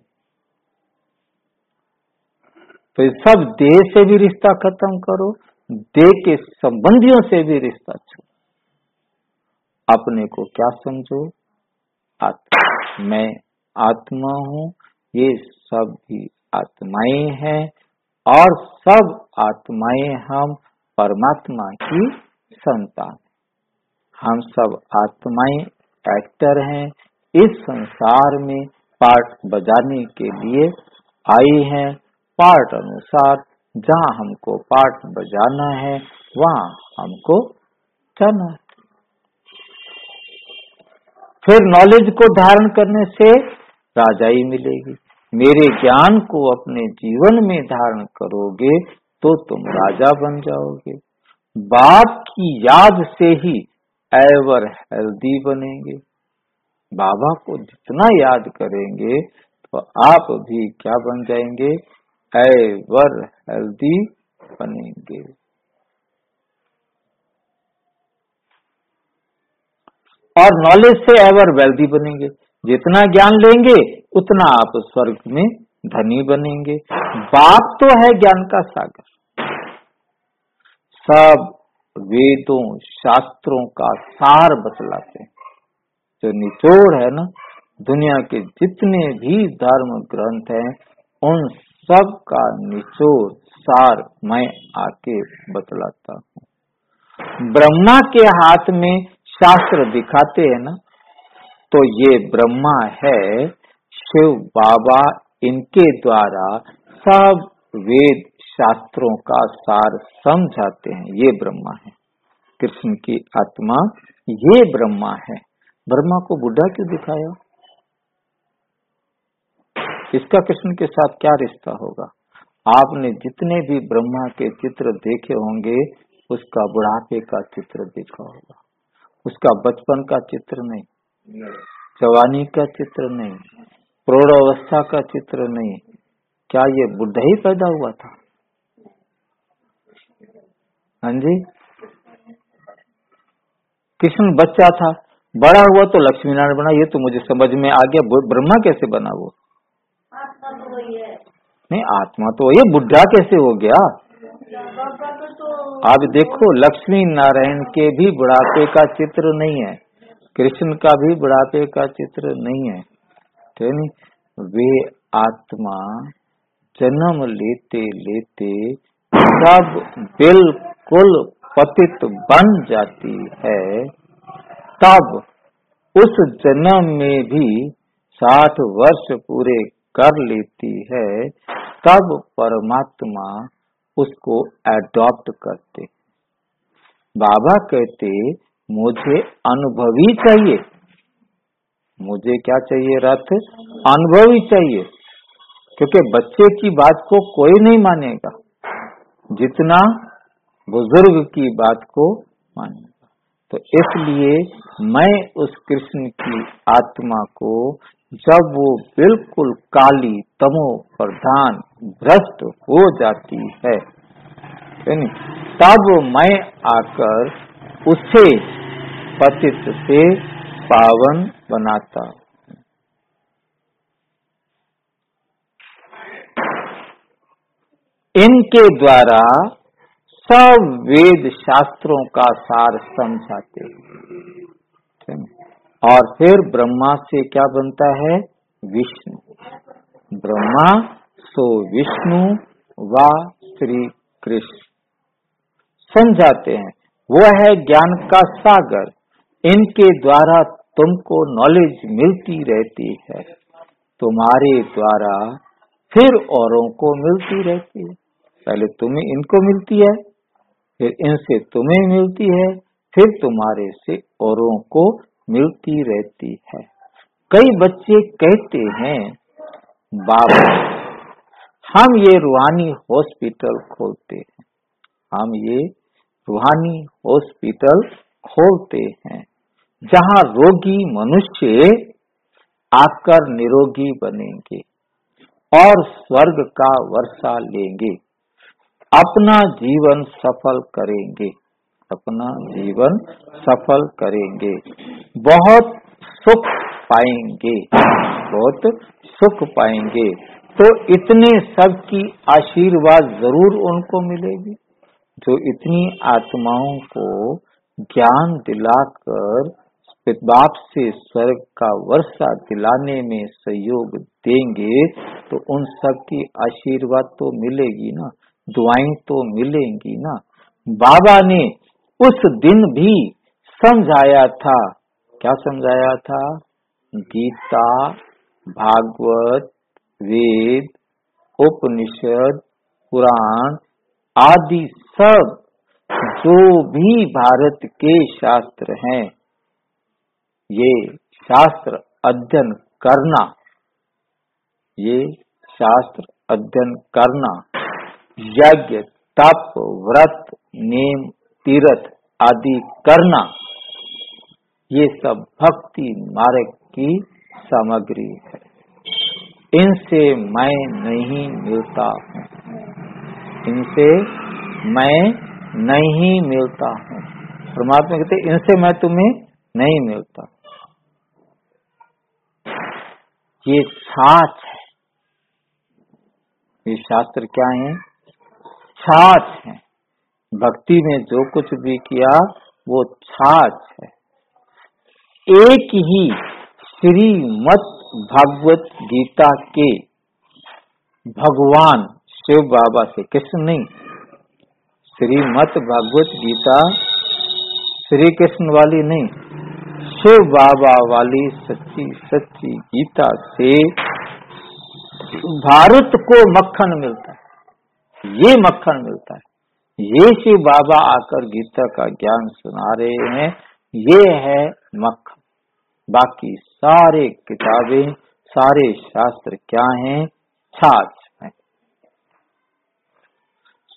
तो सब देह से भी रिश्ता खत्म करो, देह के संबंधियों से भी रिश्ता छोड़ो। अपने को क्या समझो? आत्मा। मैं आत्मा हूँ, ये सब भी आत्माएं हैं और सब आत्माएं हम परमात्मा की संतान। हम सब आत्माएं एक्टर हैं, इस संसार में पार्ट बजाने के लिए आई हैं। पार्ट अनुसार जहाँ हमको पार्ट बजाना है वहाँ हमको जाना है। फिर नॉलेज को धारण करने से राजाई मिलेगी। मेरे ज्ञान को अपने जीवन में धारण करोगे तो तुम राजा बन जाओगे। बाप की याद से ही एवर हेल्दी बनेंगे। बाबा को जितना याद करेंगे तो आप भी क्या बन जाएंगे? एवर हेल्दी बनेंगे। और नॉलेज से एवर वेल्दी बनेंगे। जितना ज्ञान लेंगे उतना आप स्वर्ग में धनी बनेंगे। बाप तो है ज्ञान का सागर। सब वेदों शास्त्रों का सार बतलाते हैं। जो निचोड़ है ना, दुनिया के जितने भी धर्म ग्रंथ हैं उन सब का निचोड़ सार मैं आके बतलाता हूँ। ब्रह्मा के हाथ में शास्त्र दिखाते हैं ना, तो ये ब्रह्मा है, शिव बाबा इनके द्वारा सब वेद शास्त्रों का सार समझाते हैं। ये ब्रह्मा है, कृष्ण की आत्मा ये ब्रह्मा है। ब्रह्मा को बुढ़ा क्यों दिखाया? इसका कृष्ण के साथ क्या रिश्ता होगा? आपने जितने भी ब्रह्मा के चित्र देखे होंगे उसका बुढ़ापे का चित्र देखा होगा, उसका बचपन का चित्र नहीं, जवानी का चित्र नहीं, प्रौढ़ावस्था का चित्र नहीं। क्या ये बुढ़ा ही पैदा हुआ था? हाँ जी, कृष्ण बच्चा था, बड़ा हुआ तो लक्ष्मी नारायण बना। ये तो मुझे समझ में आ गया, ब्रह्मा कैसे बना वो? आत्मा तो वही है। नहीं, आत्मा तो ये बुढ़ा कैसे हो गया? आप देखो, लक्ष्मी नारायण के भी बुढ़ापे का चित्र नहीं है, कृष्ण का भी बुढ़ापे का चित्र नहीं है, ठीक नहीं। वे आत्मा जन्म लेते लेते सब बिल्कुल पतित बन जाती है, तब उस जन्म में भी साठ वर्ष पूरे कर लेती है, तब परमात्मा उसको एडॉप्ट करते। बाबा कहते मुझे अनुभवी चाहिए, मुझे क्या चाहिए रथ? अनुभवी चाहिए, क्योंकि बच्चे की बात को कोई नहीं मानेगा जितना बुजुर्ग की बात को मानेगा। तो इसलिए मैं उस कृष्ण की आत्मा को, जब वो बिल्कुल काली तमो प्रधान भ्रष्ट हो जाती है, तब मैं आकर उसे पतित से पावन बनाता हूँ। इनके द्वारा सब वेद शास्त्रों का सार समझाते हैं, और फिर ब्रह्मा से क्या बनता है? विष्णु। ब्रह्मा सो विष्णु व श्री कृष्ण समझाते हैं। वो है ज्ञान का सागर, इनके द्वारा तुमको नॉलेज मिलती रहती है, तुम्हारे द्वारा फिर औरों को मिलती रहती है। पहले तुम्हें इनको मिलती है, फिर इनसे तुम्हें मिलती है, फिर तुम्हारे से औरों को मिलती रहती है। कई बच्चे कहते हैं बाबा हम ये रूहानी हॉस्पिटल खोलते हैं, हम ये रूहानी हॉस्पिटल खोलते हैं, जहाँ रोगी मनुष्य आकर निरोगी बनेंगे और स्वर्ग का वर्षा लेंगे, अपना जीवन सफल करेंगे, अपना जीवन सफल करेंगे, बहुत सुख पाएंगे, बहुत सुख पाएंगे। तो इतने सब की आशीर्वाद जरूर उनको मिलेगी, जो इतनी आत्माओं को ज्ञान दिलाकर बाप से स्वर्ग का वर्षा दिलाने में सहयोग देंगे, तो उन सब की आशीर्वाद तो मिलेगी ना, दुआएं तो मिलेंगी ना। बाबा ने उस दिन भी समझाया था, क्या समझाया था? गीता, भागवत, वेद, उपनिषद, पुराण आदि सब जो भी भारत के शास्त्र हैं, ये शास्त्र अध्ययन करना, ये शास्त्र अध्ययन करना, यज्ञ, तप, व्रत, नेम, तीर्थ आदि करना, ये सब भक्ति मार्ग की सामग्री है। इनसे मैं नहीं मिलता हूँ, इनसे मैं नहीं मिलता हूँ। परमात्मा कहते इनसे मैं तुम्हें नहीं मिलता। ये छाछ है, ये शास्त्र क्या है? छाछ है। भक्ति में जो कुछ भी किया वो छाछ है। एक ही श्रीमद् भागवत गीता के भगवान शिव बाबा से, कृष्ण नहीं, श्रीमद् भागवत गीता श्री कृष्ण वाली नहीं, शिव बाबा वाली सच्ची सच्ची गीता से भारत को मक्खन मिलता है, ये मक्खन मिलता है। ये शिव बाबा आकर गीता का ज्ञान सुना रहे हैं, ये है मक्खन। बाकी सारे किताबें, सारे शास्त्र क्या हैं? छाछ हैं।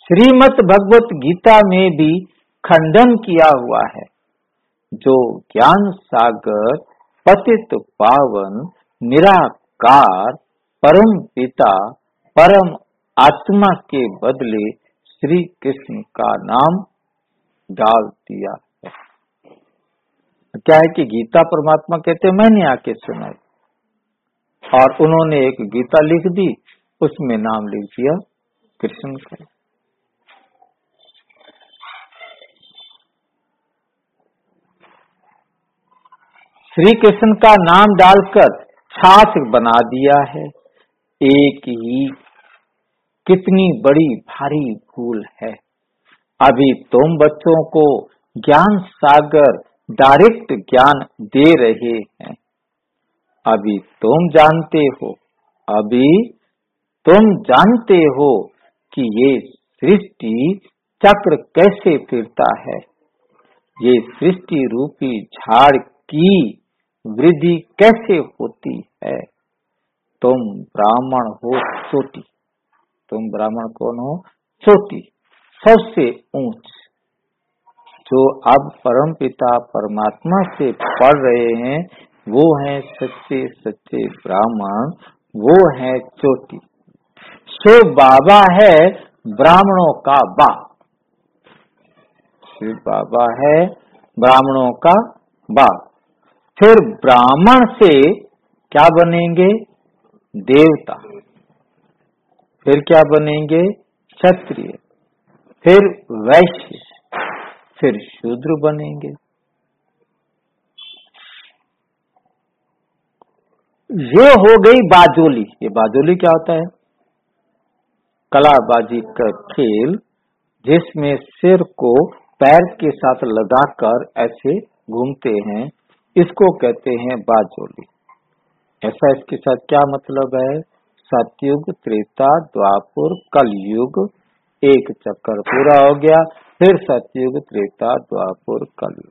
श्रीमद् भगवत गीता में भी खंडन किया हुआ है। जो ज्ञान सागर पतित पावन निराकार परम पिता परम आत्मा के बदले श्री कृष्ण का नाम डाल दिया है। क्या है कि गीता परमात्मा कहते मैंने आके सुनाई, और उन्होंने एक गीता लिख दी, उसमें नाम लिख दिया कृष्ण का। श्री कृष्ण का नाम डालकर छाछ बना दिया है। एक ही कितनी बड़ी भारी भूल है। अभी तुम बच्चों को ज्ञान सागर डायरेक्ट ज्ञान दे रहे हैं। अभी तुम जानते हो, अभी तुम जानते हो कि ये सृष्टि चक्र कैसे फिरता है, ये सृष्टि रूपी झाड़ की वृद्धि कैसे होती है। तुम ब्राह्मण हो चोटी, तुम ब्राह्मण कौन हो? चोटी, सबसे ऊंच। जो अब परम पिता परमात्मा से पढ़ रहे हैं वो हैं सच्चे सच्चे ब्राह्मण, वो हैं चोटी। शिव बाबा है ब्राह्मणों का बाप, शिव बाबा है ब्राह्मणों का बाप। फिर ब्राह्मण से क्या बनेंगे? देवता। फिर क्या बनेंगे? क्षत्रिय। फिर वैश्य, फिर शूद्र बनेंगे। ये हो गई बाजोली। ये बाजोली क्या होता है? कलाबाजी का खेल, जिसमें सिर को पैर के साथ लगाकर ऐसे घूमते हैं, इसको कहते हैं बाजोली। ऐसा इसके साथ क्या मतलब है? सतयुग, त्रेता, द्वापर, कलयुग, एक चक्कर पूरा हो गया, फिर सतयुग, त्रेता, द्वापर, कलयुग।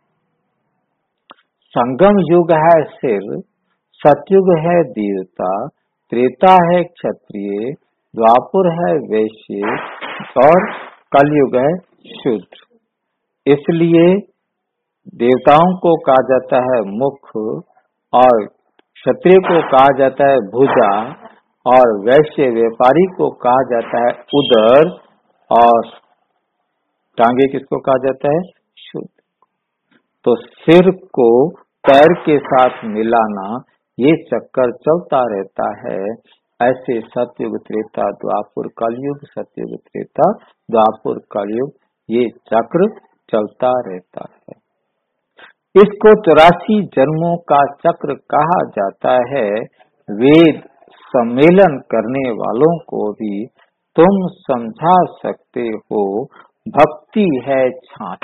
संगम युग है सिर, सतयुग है देवता, त्रेता है क्षत्रिय, द्वापर है वैश्य और कलयुग है शूद्र। इसलिए देवताओं को कहा जाता है मुख, और क्षत्रिय को कहा जाता है भुजा, और वैश्य व्यापारी को कहा जाता है उदर, और टांगे किसको कहा जाता है? शूद्र। तो सिर को पैर के साथ मिलाना, ये चक्कर चलता रहता है। ऐसे सतयुग, त्रेता, द्वापर, कलयुग, सतयुग, त्रेता, द्वापर, कलयुग, ये चक्र चलता रहता है। इसको चौरासी जन्मों का चक्र कहा जाता है। वेद सम्मेलन करने वालों को भी तुम समझा सकते हो। भक्ति है छाछ,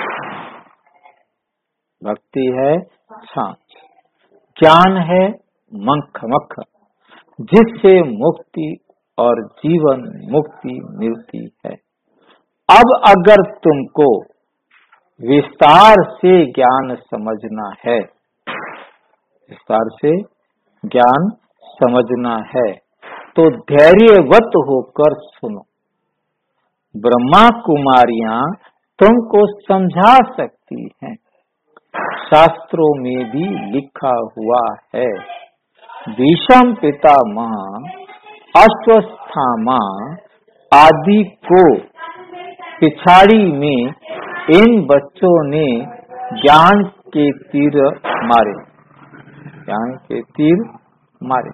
भक्ति है छाछ, ज्ञान है मक्खन मक्खन, जिससे मुक्ति और जीवन मुक्ति मिलती है। अब अगर तुमको विस्तार से ज्ञान समझना है, विस्तार से ज्ञान समझना है, तो धैर्यवत होकर सुनो। ब्रह्मा कुमारियां तुमको समझा सकती हैं। शास्त्रों में भी लिखा हुआ है, भीष्म पितामह, अश्वत्थामा आदि को पिछाड़ी में इन बच्चों ने ज्ञान के तीर मारे, ज्ञान के तीर मारे।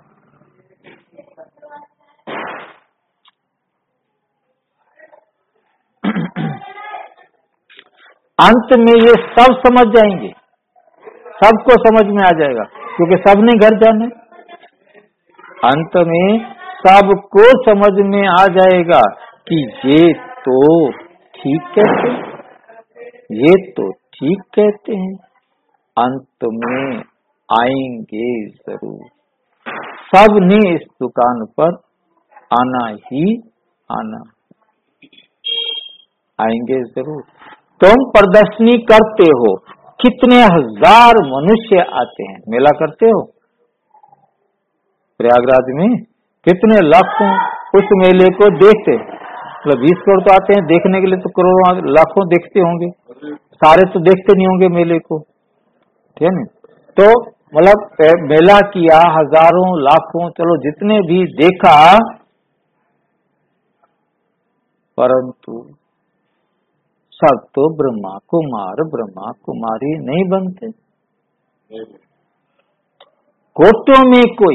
अंत में ये सब समझ जाएंगे, सबको समझ में आ जाएगा, क्योंकि सबने घर जाना है। अंत में सबको समझ में आ जाएगा कि ये तो ठीक कहते हैं, ये तो ठीक कहते हैं। अंत में आएंगे जरूर, सबने इस दुकान पर आना ही आना, आएंगे जरूर। तुम प्रदर्शनी करते हो, कितने हजार मनुष्य आते हैं। मेला करते हो प्रयागराज में, कितने लाखों उस मेले को देखते। मतलब बीस करोड़ तो आते हैं देखने के लिए, तो करोड़ों लाखों देखते होंगे, सारे तो देखते नहीं होंगे मेले को, ठीक है ना। तो मतलब मेला किया, हजारों लाखों, चलो जितने भी देखा, परंतु सब तो ब्रह्मा कुमार ब्रह्मा कुमारी नहीं बनते। कोटों में कोई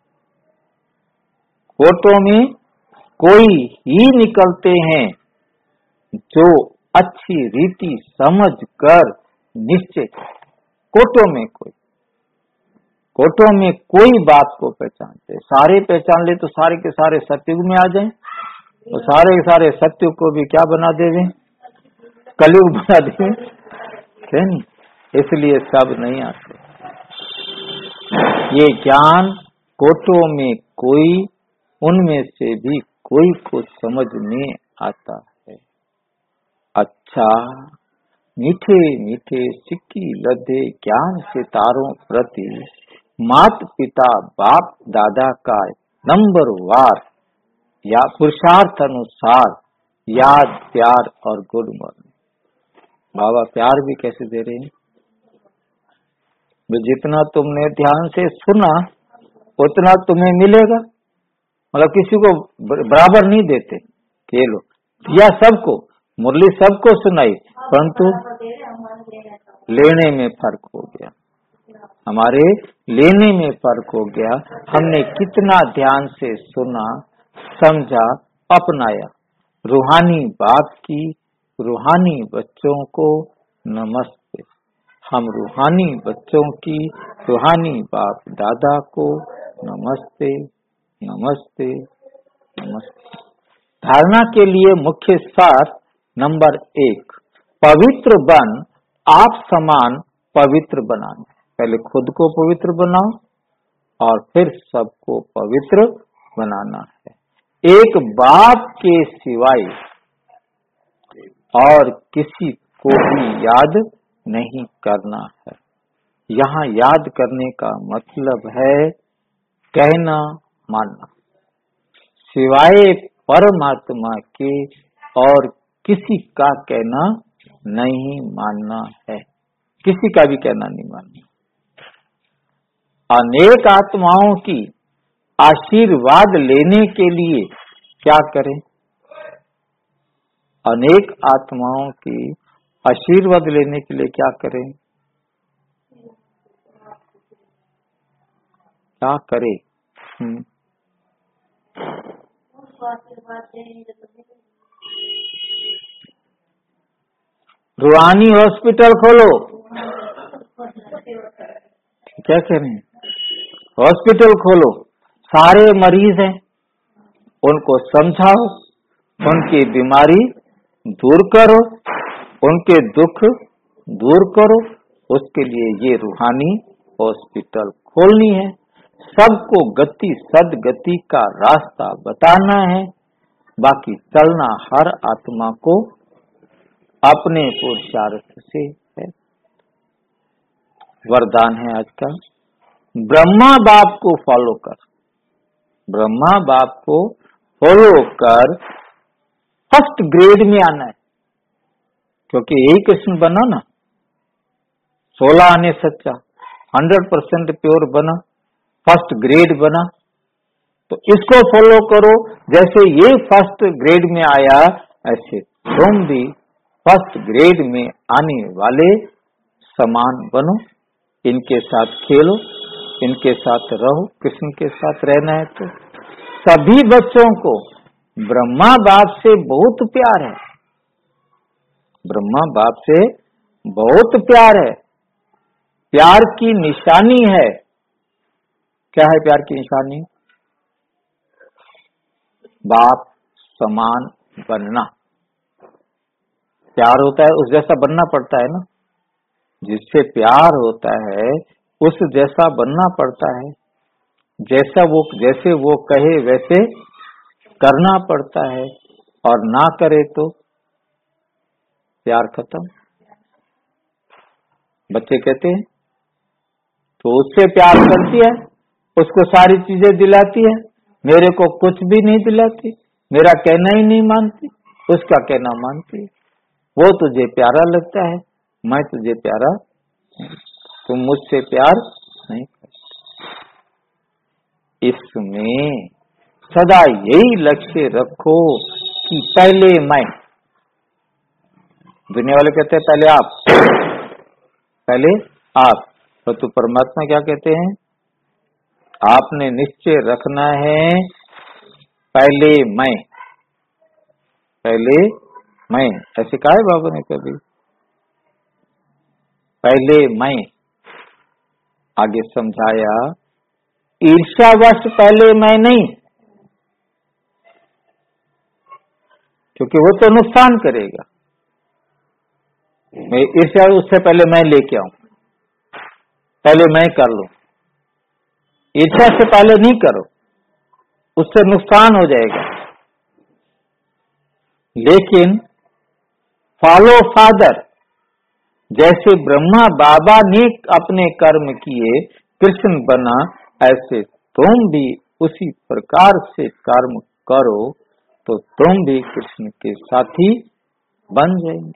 कोटों में कोई ही निकलते हैं जो अच्छी रीति समझ कर निश्चय। कोटों में कोई कोटों में कोई बात को पहचानते, सारे पहचान ले तो सारे के सारे सत्युग में आ जाएं, तो सारे के सारे सत्युग को भी क्या बना देवे, कलयुग बना देवे, है नहीं। इसलिए सब नहीं आते। ये ज्ञान कोटों में कोई, उनमें से भी कोई को समझ में आता है। अच्छा मीठे मीठे सिक्की लदे ज्ञान सितारों प्रति मात पिता बाप दादा का नंबर वार या पुरुषार्थ अनुसार याद प्यार और गुड मॉर्निंग। बाबा प्यार भी कैसे दे रहे हैं, जितना तुमने ध्यान से सुना उतना तुम्हें मिलेगा। मतलब किसी को बराबर नहीं देते, के लो दिया सबको, मुरली सबको सुनाई, परंतु लेने में फर्क हो गया, हमारे लेने में फर्क हो गया। हमने कितना ध्यान से सुना, समझा, अपनाया। रूहानी बाप की रूहानी बच्चों को नमस्ते। हम रूहानी बच्चों की रूहानी बाप दादा को नमस्ते नमस्ते नमस्ते। धारणा के लिए मुख्य सार नंबर एक, पवित्र बन, आप समान पवित्र बनाना। पहले खुद को पवित्र बनाओ और फिर सबको पवित्र बनाना है। एक बाप के सिवाय और किसी को भी याद नहीं करना है। यहाँ याद करने का मतलब है कहना मानना, सिवाय परमात्मा के और किसी का कहना नहीं मानना है, किसी का भी कहना नहीं मानना। अनेक आत्माओं की आशीर्वाद लेने के लिए क्या करें, अनेक आत्माओं की आशीर्वाद लेने के लिए क्या करें, क्या करें? हम्म रूहानी हॉस्पिटल खोलो, क्या कह रहे हैं, हॉस्पिटल खोलो, सारे मरीज हैं, उनको समझाओ, उनकी बीमारी दूर करो, उनके दुख दूर करो। उसके लिए ये रूहानी हॉस्पिटल खोलनी है। सबको गति सदगति का रास्ता बताना है। बाकी चलना हर आत्मा को अपने पुरुषार्थ से है। वरदान है आज का, ब्रह्मा बाप को फॉलो कर, ब्रह्मा बाप को फॉलो कर फर्स्ट ग्रेड में आना है, क्योंकि यही कृष्ण बना ना, सोलह आने सच्चा, हंड्रेड परसेंट प्योर बना, फर्स्ट ग्रेड बना। तो इसको फॉलो करो, जैसे ये फर्स्ट ग्रेड में आया ऐसे तुम भी फर्स्ट ग्रेड में आने वाले समान बनो। इनके साथ खेलो, इनके साथ रहो, कृष्ण के साथ रहना है। तो सभी बच्चों को ब्रह्मा बाप से बहुत प्यार है, ब्रह्मा बाप से बहुत प्यार है। प्यार की निशानी है, क्या है प्यार की निशानी? बाप समान बनना। प्यार होता है उस जैसा बनना पड़ता है ना, जिससे प्यार होता है उस जैसा बनना पड़ता है। जैसा वो जैसे वो कहे वैसे करना पड़ता है, और ना करे तो प्यार खत्म। बच्चे कहते हैं तो उससे प्यार करती है, उसको सारी चीजें दिलाती है, मेरे को कुछ भी नहीं दिलाती, मेरा कहना ही नहीं मानती। उसका कहना मानती है। वो तुझे प्यारा लगता है, मैं तुझे प्यारा नहीं, तुम मुझसे प्यार नहीं करते। इसमें सदा यही लक्ष्य रखो कि पहले मैं, दुनिया वाले कहते हैं पहले आप, पहले आप, तो, तो परमात्मा क्या कहते हैं, आपने निश्चय रखना है पहले मैं, पहले मैं। ऐसे कहा है बाबा ने कभी, पहले मैं। आगे समझाया, ईर्ष्यावश पहले मैं नहीं, क्योंकि वो तो नुकसान करेगा। मैं ईर्ष्या, उससे पहले मैं लेके आऊं, पहले मैं कर लूं। ईर्ष्या से पहले नहीं करो, उससे नुकसान हो जाएगा। लेकिन फॉलो फादर, जैसे ब्रह्मा बाबा ने अपने कर्म किए, कृष्ण बना, ऐसे तुम भी उसी प्रकार से कर्म करो तो तुम भी कृष्ण के साथी बन जाएंगे।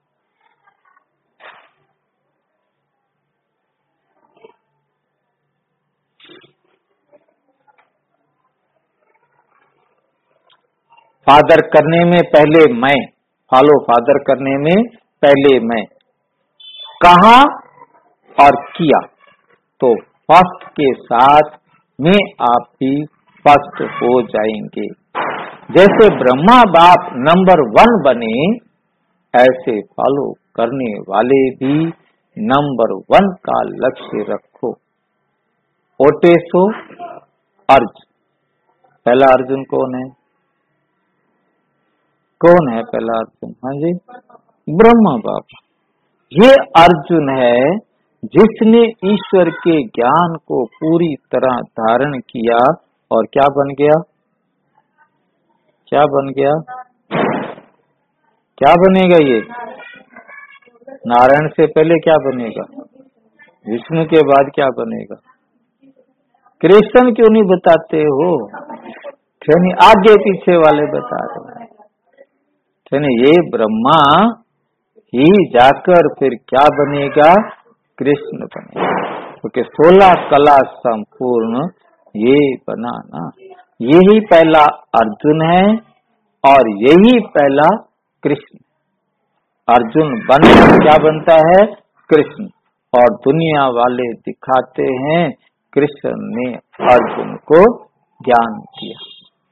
फादर करने में पहले मैं, फॉलो फादर करने में पहले मैं, कहा और किया तो फर्स्ट के साथ में आप भी फर्स्ट हो जाएंगे। जैसे ब्रह्मा बाप नंबर वन बने, ऐसे फॉलो करने वाले भी नंबर वन का लक्ष्य रखो। ओटेसो अर्जुन, पहला अर्जुन कौन है, कौन है पहला अर्जुन, हाँ जी, ब्रह्मा बाप। ये अर्जुन है जिसने ईश्वर के ज्ञान को पूरी तरह धारण किया और क्या बन गया, क्या बन गया, क्या बनेगा ये, नारायण से पहले क्या बनेगा, विष्णु के बाद क्या बनेगा। कृष्ण क्यों नहीं बताते हो, क्यों नहीं आगे पीछे वाले बता रहे हैं। ये ब्रह्मा ही जाकर फिर क्या बनेगा, कृष्ण बनेगा, क्योंकि सोलह कला संपूर्ण ये बना ना। यही पहला अर्जुन है और यही पहला कृष्ण। अर्जुन बन क्या बनता है, कृष्ण, और दुनिया वाले दिखाते हैं कृष्ण ने अर्जुन को ज्ञान दिया।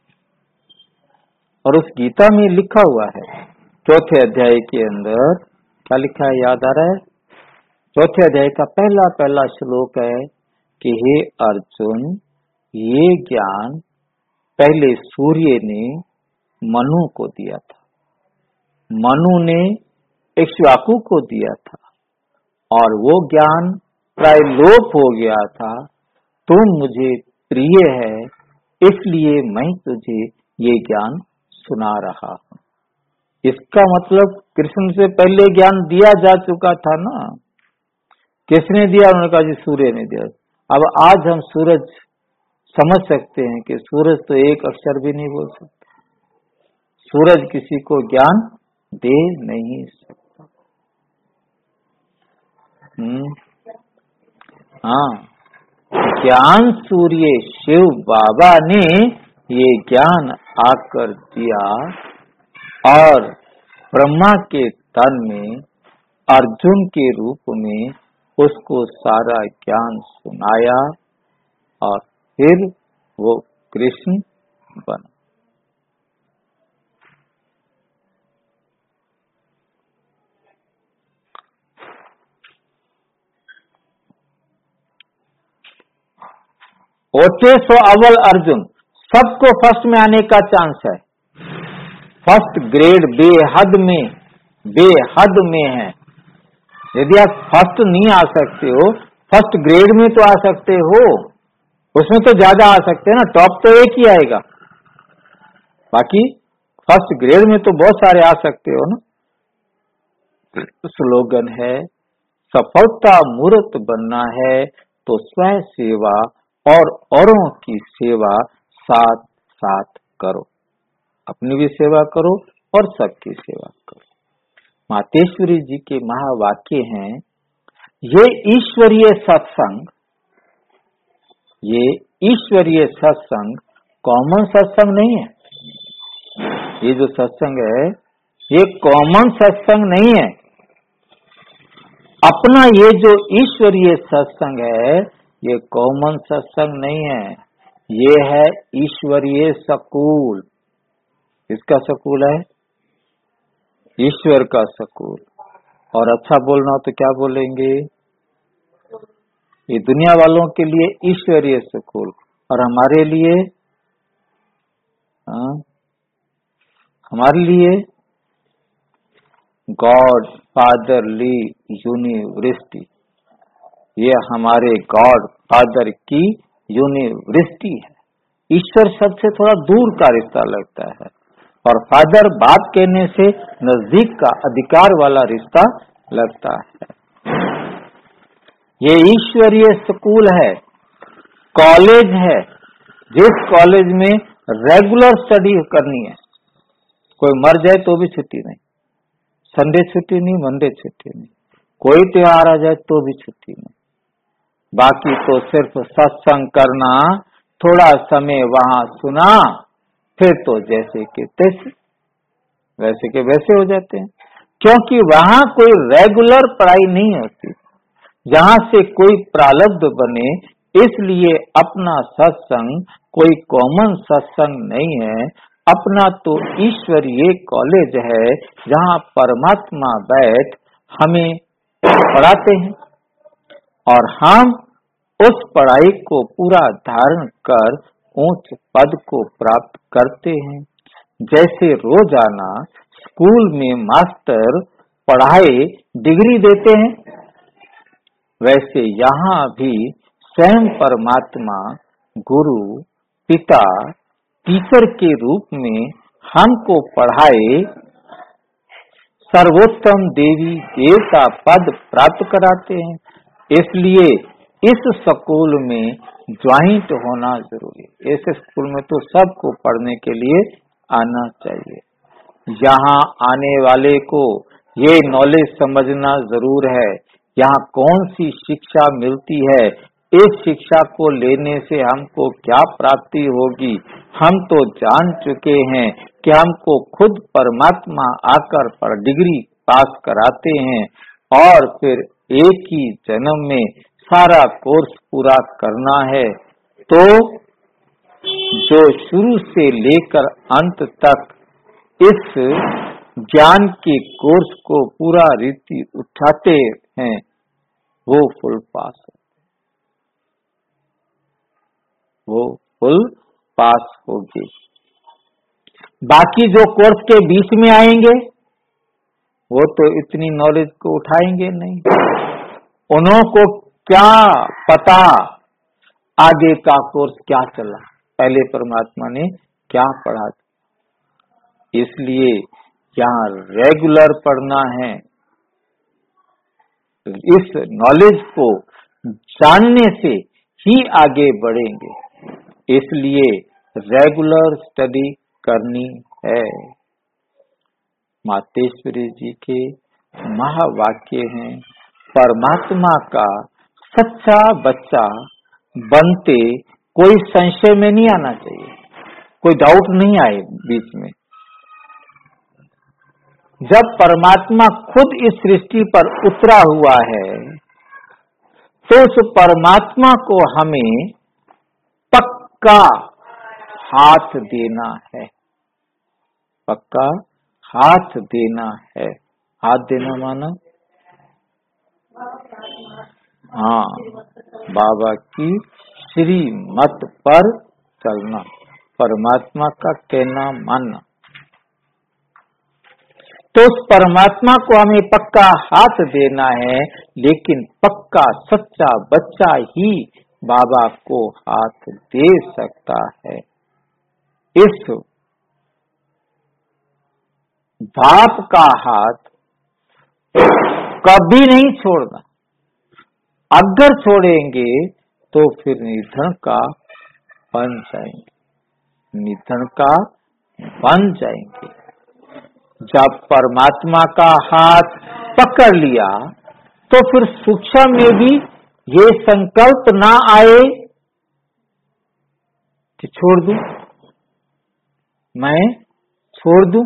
और उस गीता में लिखा हुआ है, चौथे अध्याय के अंदर क्या लिखा है, याद आ रहा है, चौथे अध्याय का पहला पहला श्लोक है कि हे अर्जुन, ये ज्ञान पहले सूर्य ने मनु को दिया था, मनु ने इक्ष्वाकु को दिया था, और वो ज्ञान प्राय लोप हो गया था। तुम मुझे प्रिय है, इसलिए मैं तुझे ये ज्ञान सुना रहा हूं। इसका मतलब कृष्ण से पहले ज्ञान दिया जा चुका था ना। किसने दिया, उन्होंने कहा जी सूर्य ने दिया। अब आज हम सूरज समझ सकते हैं कि सूरज तो एक अक्षर भी नहीं बोल सकता, सूरज किसी को ज्ञान दे नहीं सकता। हम्म, हाँ, ज्ञान सूर्य शिव बाबा ने ये ज्ञान आकर दिया और ब्रह्मा के तन में अर्जुन के रूप में उसको सारा ज्ञान सुनाया और फिर वो कृष्ण बना। ओटे सो अव्वल अर्जुन, सबको फर्स्ट में आने का चांस है। फर्स्ट ग्रेड बेहद में बेहद में है। यदि आप फर्स्ट नहीं आ सकते हो, फर्स्ट ग्रेड में तो आ सकते हो, उसमें तो ज्यादा आ सकते हैं ना, टॉप तो एक ही आएगा, बाकी फर्स्ट ग्रेड में तो बहुत सारे आ सकते हो ना। स्लोगन है, सफलता मूर्त बनना है तो स्वयं सेवा और औरों की सेवा साथ साथ करो। अपनी भी सेवा करो और सबकी सेवा करो। मातेश्वरी जी के महावाक्य हैं, ये ईश्वरीय सत्संग, ये ईश्वरीय सत्संग कॉमन सत्संग नहीं है। ये जो सत्संग है ये कॉमन सत्संग नहीं है। अपना ये जो ईश्वरीय सत्संग है ये कॉमन सत्संग नहीं है, ये है ईश्वरीय सकूल। इसका सकूल है ईश्वर का सकूल। और अच्छा बोलना हो तो क्या बोलेंगे, ये दुनिया वालों के लिए ईश्वरीय सकूल और हमारे लिए आ, हमारे लिए गॉड फादरली यूनिवर्सिटी। ये हमारे गॉड फादर की यूनिवर्सिटी है। ईश्वर शब्द से थोड़ा दूर का रिश्ता लगता है और फादर बाप कहने से नजदीक का अधिकार वाला रिश्ता लगता है। ये ईश्वरीय स्कूल है, कॉलेज है, जिस कॉलेज में रेगुलर स्टडी करनी है। कोई मर जाए तो भी छुट्टी नहीं, संडे छुट्टी नहीं, मंडे छुट्टी नहीं, कोई त्योहार आ जाए तो भी छुट्टी नहीं। बाकी तो सिर्फ सत्संग करना, थोड़ा समय वहां सुना, फिर तो जैसे के तैसे, वैसे के वैसे हो जाते हैं। क्योंकि वहां कोई रेगुलर पढ़ाई नहीं होती, जहां से कोई प्रारब्ध बने। इसलिए अपना सत्संग कोई कॉमन सत्संग नहीं है, अपना तो ईश्वरीय कॉलेज है, जहां परमात्मा बैठ हमें पढ़ाते हैं और हम उस पढ़ाई को पूरा धारण कर उच्च पद को प्राप्त करते हैं। जैसे रोजाना स्कूल में मास्टर पढ़ाए डिग्री देते हैं, वैसे यहाँ भी स्वयं परमात्मा गुरु पिता टीचर के रूप में हमको पढ़ाए सर्वोत्तम देवी देवता पद प्राप्त कराते हैं। इसलिए इस स्कूल में ज्वाइंट होना जरूरी है। ऐसे स्कूल में तो सबको पढ़ने के लिए आना चाहिए। यहाँ आने वाले को ये नॉलेज समझना जरूर है, यहाँ कौन सी शिक्षा मिलती है, इस शिक्षा को लेने से हमको क्या प्राप्ति होगी। हम तो जान चुके हैं कि हमको खुद परमात्मा आकर पर डिग्री पास कराते हैं और फिर एक ही जन्म में सारा कोर्स पूरा करना है। तो जो शुरू से लेकर अंत तक इस ज्ञान के कोर्स को पूरा रीति उठाते हैं वो फुल पास है, वो फुल पास होगी। बाकी जो कोर्स के बीच में आएंगे वो तो इतनी नॉलेज को उठाएंगे नहीं। उन्हों को क्या पता आगे का कोर्स क्या चला, पहले परमात्मा ने क्या पढ़ा। इसलिए यहाँ रेगुलर पढ़ना है, इस नॉलेज को जानने से ही आगे बढ़ेंगे। इसलिए रेगुलर स्टडी करनी है। मातेश्वरी जी के महावाक्य हैं, परमात्मा का सच्चा बच्चा बनते कोई संशय में नहीं आना चाहिए, कोई डाउट नहीं आए बीच में। जब परमात्मा खुद इस सृष्टि पर उतरा हुआ है तो उस परमात्मा को हमें पक्का हाथ देना है, पक्का हाथ देना है। हाथ देना माना हाँ, बाबा की श्रीमत पर चलना, परमात्मा का कहना मानना। तो उस परमात्मा को हमें पक्का हाथ देना है, लेकिन पक्का सच्चा बच्चा ही बाबा को हाथ दे सकता है। इस बाप का हाथ कभी नहीं छोड़ना, अगर छोड़ेंगे तो फिर निधन का बन जाएंगे, निधन का बन जाएंगे। जब परमात्मा का हाथ पकड़ लिया तो फिर सूक्ष्म में भी ये संकल्प ना आए कि छोड़ दूं, मैं छोड़ दूं,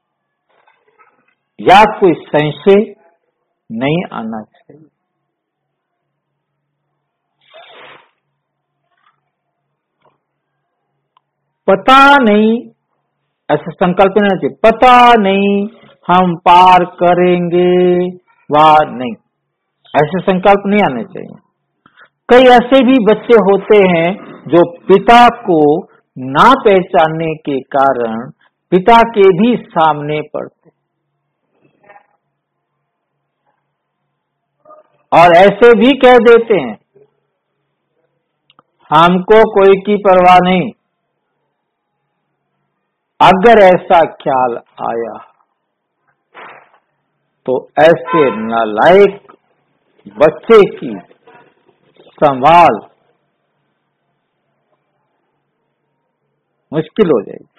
या कोई संशय नहीं आना चाहिए। पता नहीं, ऐसा संकल्प नहीं चाहिए, पता नहीं हम पार करेंगे वा नहीं, ऐसे संकल्प नहीं आने चाहिए। कई ऐसे भी बच्चे होते हैं जो पिता को ना पहचानने के कारण पिता के भी सामने पड़ते, और ऐसे भी कह देते हैं हमको कोई की परवाह नहीं। अगर ऐसा ख्याल आया तो ऐसे नालायक बच्चे की संभाल मुश्किल हो जाएगी।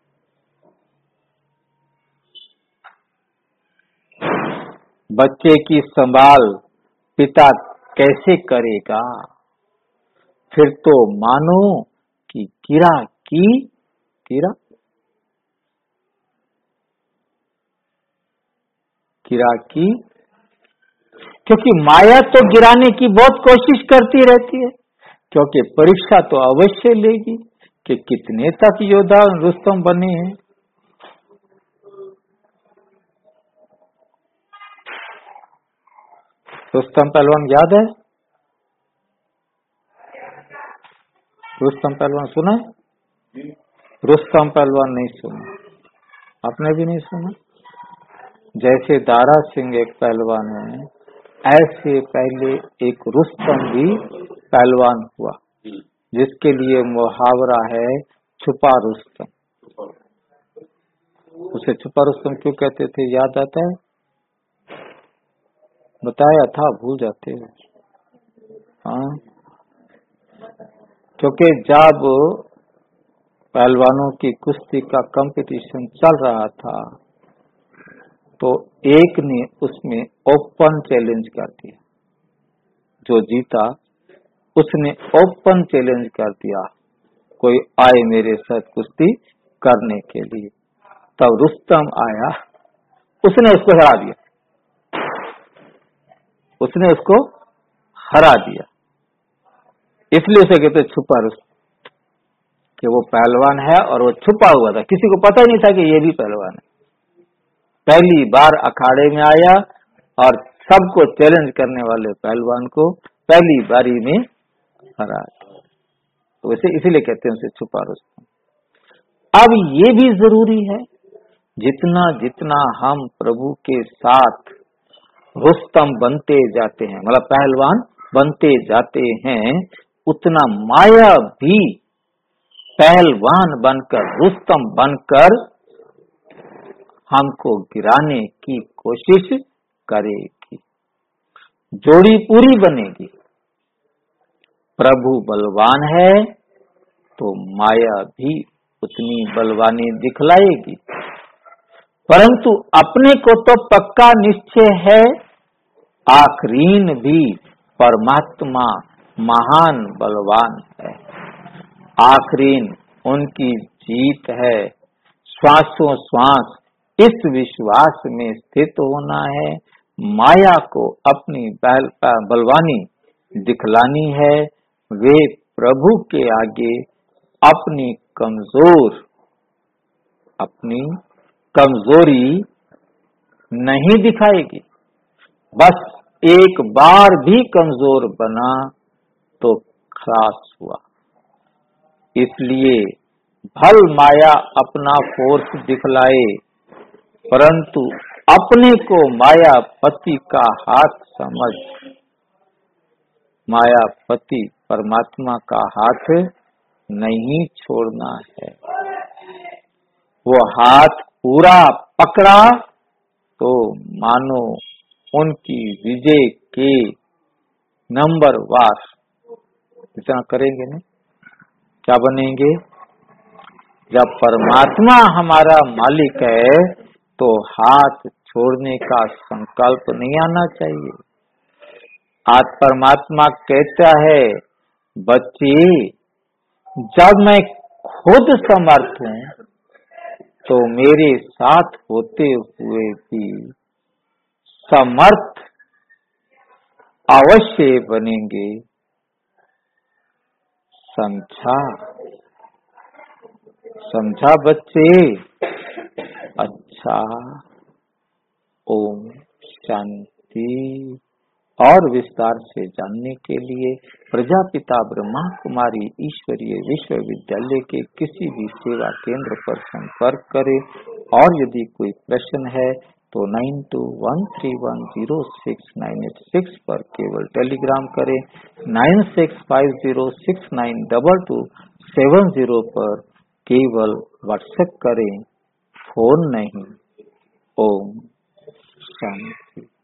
बच्चे की संभाल पिता कैसे करेगा? फिर तो मानो कि गिरा की गिरा गिरा की, क्योंकि माया तो गिराने की बहुत कोशिश करती रहती है, क्योंकि परीक्षा तो अवश्य लेगी कि कितने तक योद्धा रुस्तम बने हैं। रुस्तम पहलवान याद है? रुस्तम पहलवान सुना है? रुस्तम पहलवान नहीं सुना, आपने भी नहीं सुना? जैसे दारा सिंह एक पहलवान है, ऐसे पहले एक रुस्तम भी पहलवान हुआ, जिसके लिए मुहावरा है छुपा रुस्तम। उसे छुपा रुस्तम क्यों कहते थे, याद आता है? बताया था, भूल जाते हैं। हाँ, क्योंकि जब पहलवानों की कुश्ती का कंपटीशन चल रहा था तो एक ने उसमें ओपन चैलेंज कर दिया, जो जीता उसने ओपन चैलेंज कर दिया, कोई आए मेरे साथ कुश्ती करने के लिए। तब रुस्तम आया, उसने उसको हरा दिया, उसने उसको हरा दिया। इसलिए उसे कहते छुपा रुस्तम, कि वो पहलवान है और वो छुपा हुआ था, किसी को पता ही नहीं था कि ये भी पहलवान है। पहली बार अखाड़े में आया और सबको चैलेंज करने वाले पहलवान को पहली बारी में हरा दिया, तो वैसे इसीलिए कहते हैं उसे छुपा रुस्तम। अब ये भी जरूरी है, जितना जितना हम प्रभु के साथ रुस्तम बनते जाते हैं, मतलब पहलवान बनते जाते हैं, उतना माया भी पहलवान बनकर, रुस्तम बनकर हमको गिराने की कोशिश करेगी। जोड़ी पूरी बनेगी। प्रभु बलवान है तो माया भी उतनी बलवानी दिखलाएगी, परंतु अपने को तो पक्का निश्चय है आखरीन भी परमात्मा महान बलवान है। आखरीन उनकी जीत है। श्वासों श्वास इस विश्वास में स्थित होना है, माया को अपनी बल, बलवानी दिखलानी है। वे प्रभु के आगे अपनी कमजोर अपनी कमजोरी नहीं दिखाएगी। बस एक बार भी कमजोर बना तो खलास हुआ। इसलिए भल माया अपना फोर्स दिखलाए, परंतु अपने को माया पति का हाथ समझ। माया पति परमात्मा का हाथ नहीं छोड़ना है। वो हाथ पूरा पकड़ा तो मानो उनकी विजय के नंबर वार इतना करेंगे ना, क्या बनेंगे? जब परमात्मा हमारा मालिक है तो हाथ छोड़ने का संकल्प नहीं आना चाहिए। आज परमात्मा कहता है, बच्ची जब मैं खुद समर्थ हूँ तो मेरे साथ होते हुए भी समर्थ अवश्य बनेंगे। समझा? समझा बच्चे? अच्छा, ओम शांति। और विस्तार से जानने के लिए प्रजापिता ब्रह्मा कुमारी ईश्वरीय विश्वविद्यालय के किसी भी सेवा केंद्र पर संपर्क करें। और यदि कोई प्रश्न है तो nine two one three one zero six nine eight six पर केवल टेलीग्राम करें। Nine six five zero six nine double two seven zero पर केवल व्हाट्सएप करें, फोन नहीं। ओम शांति।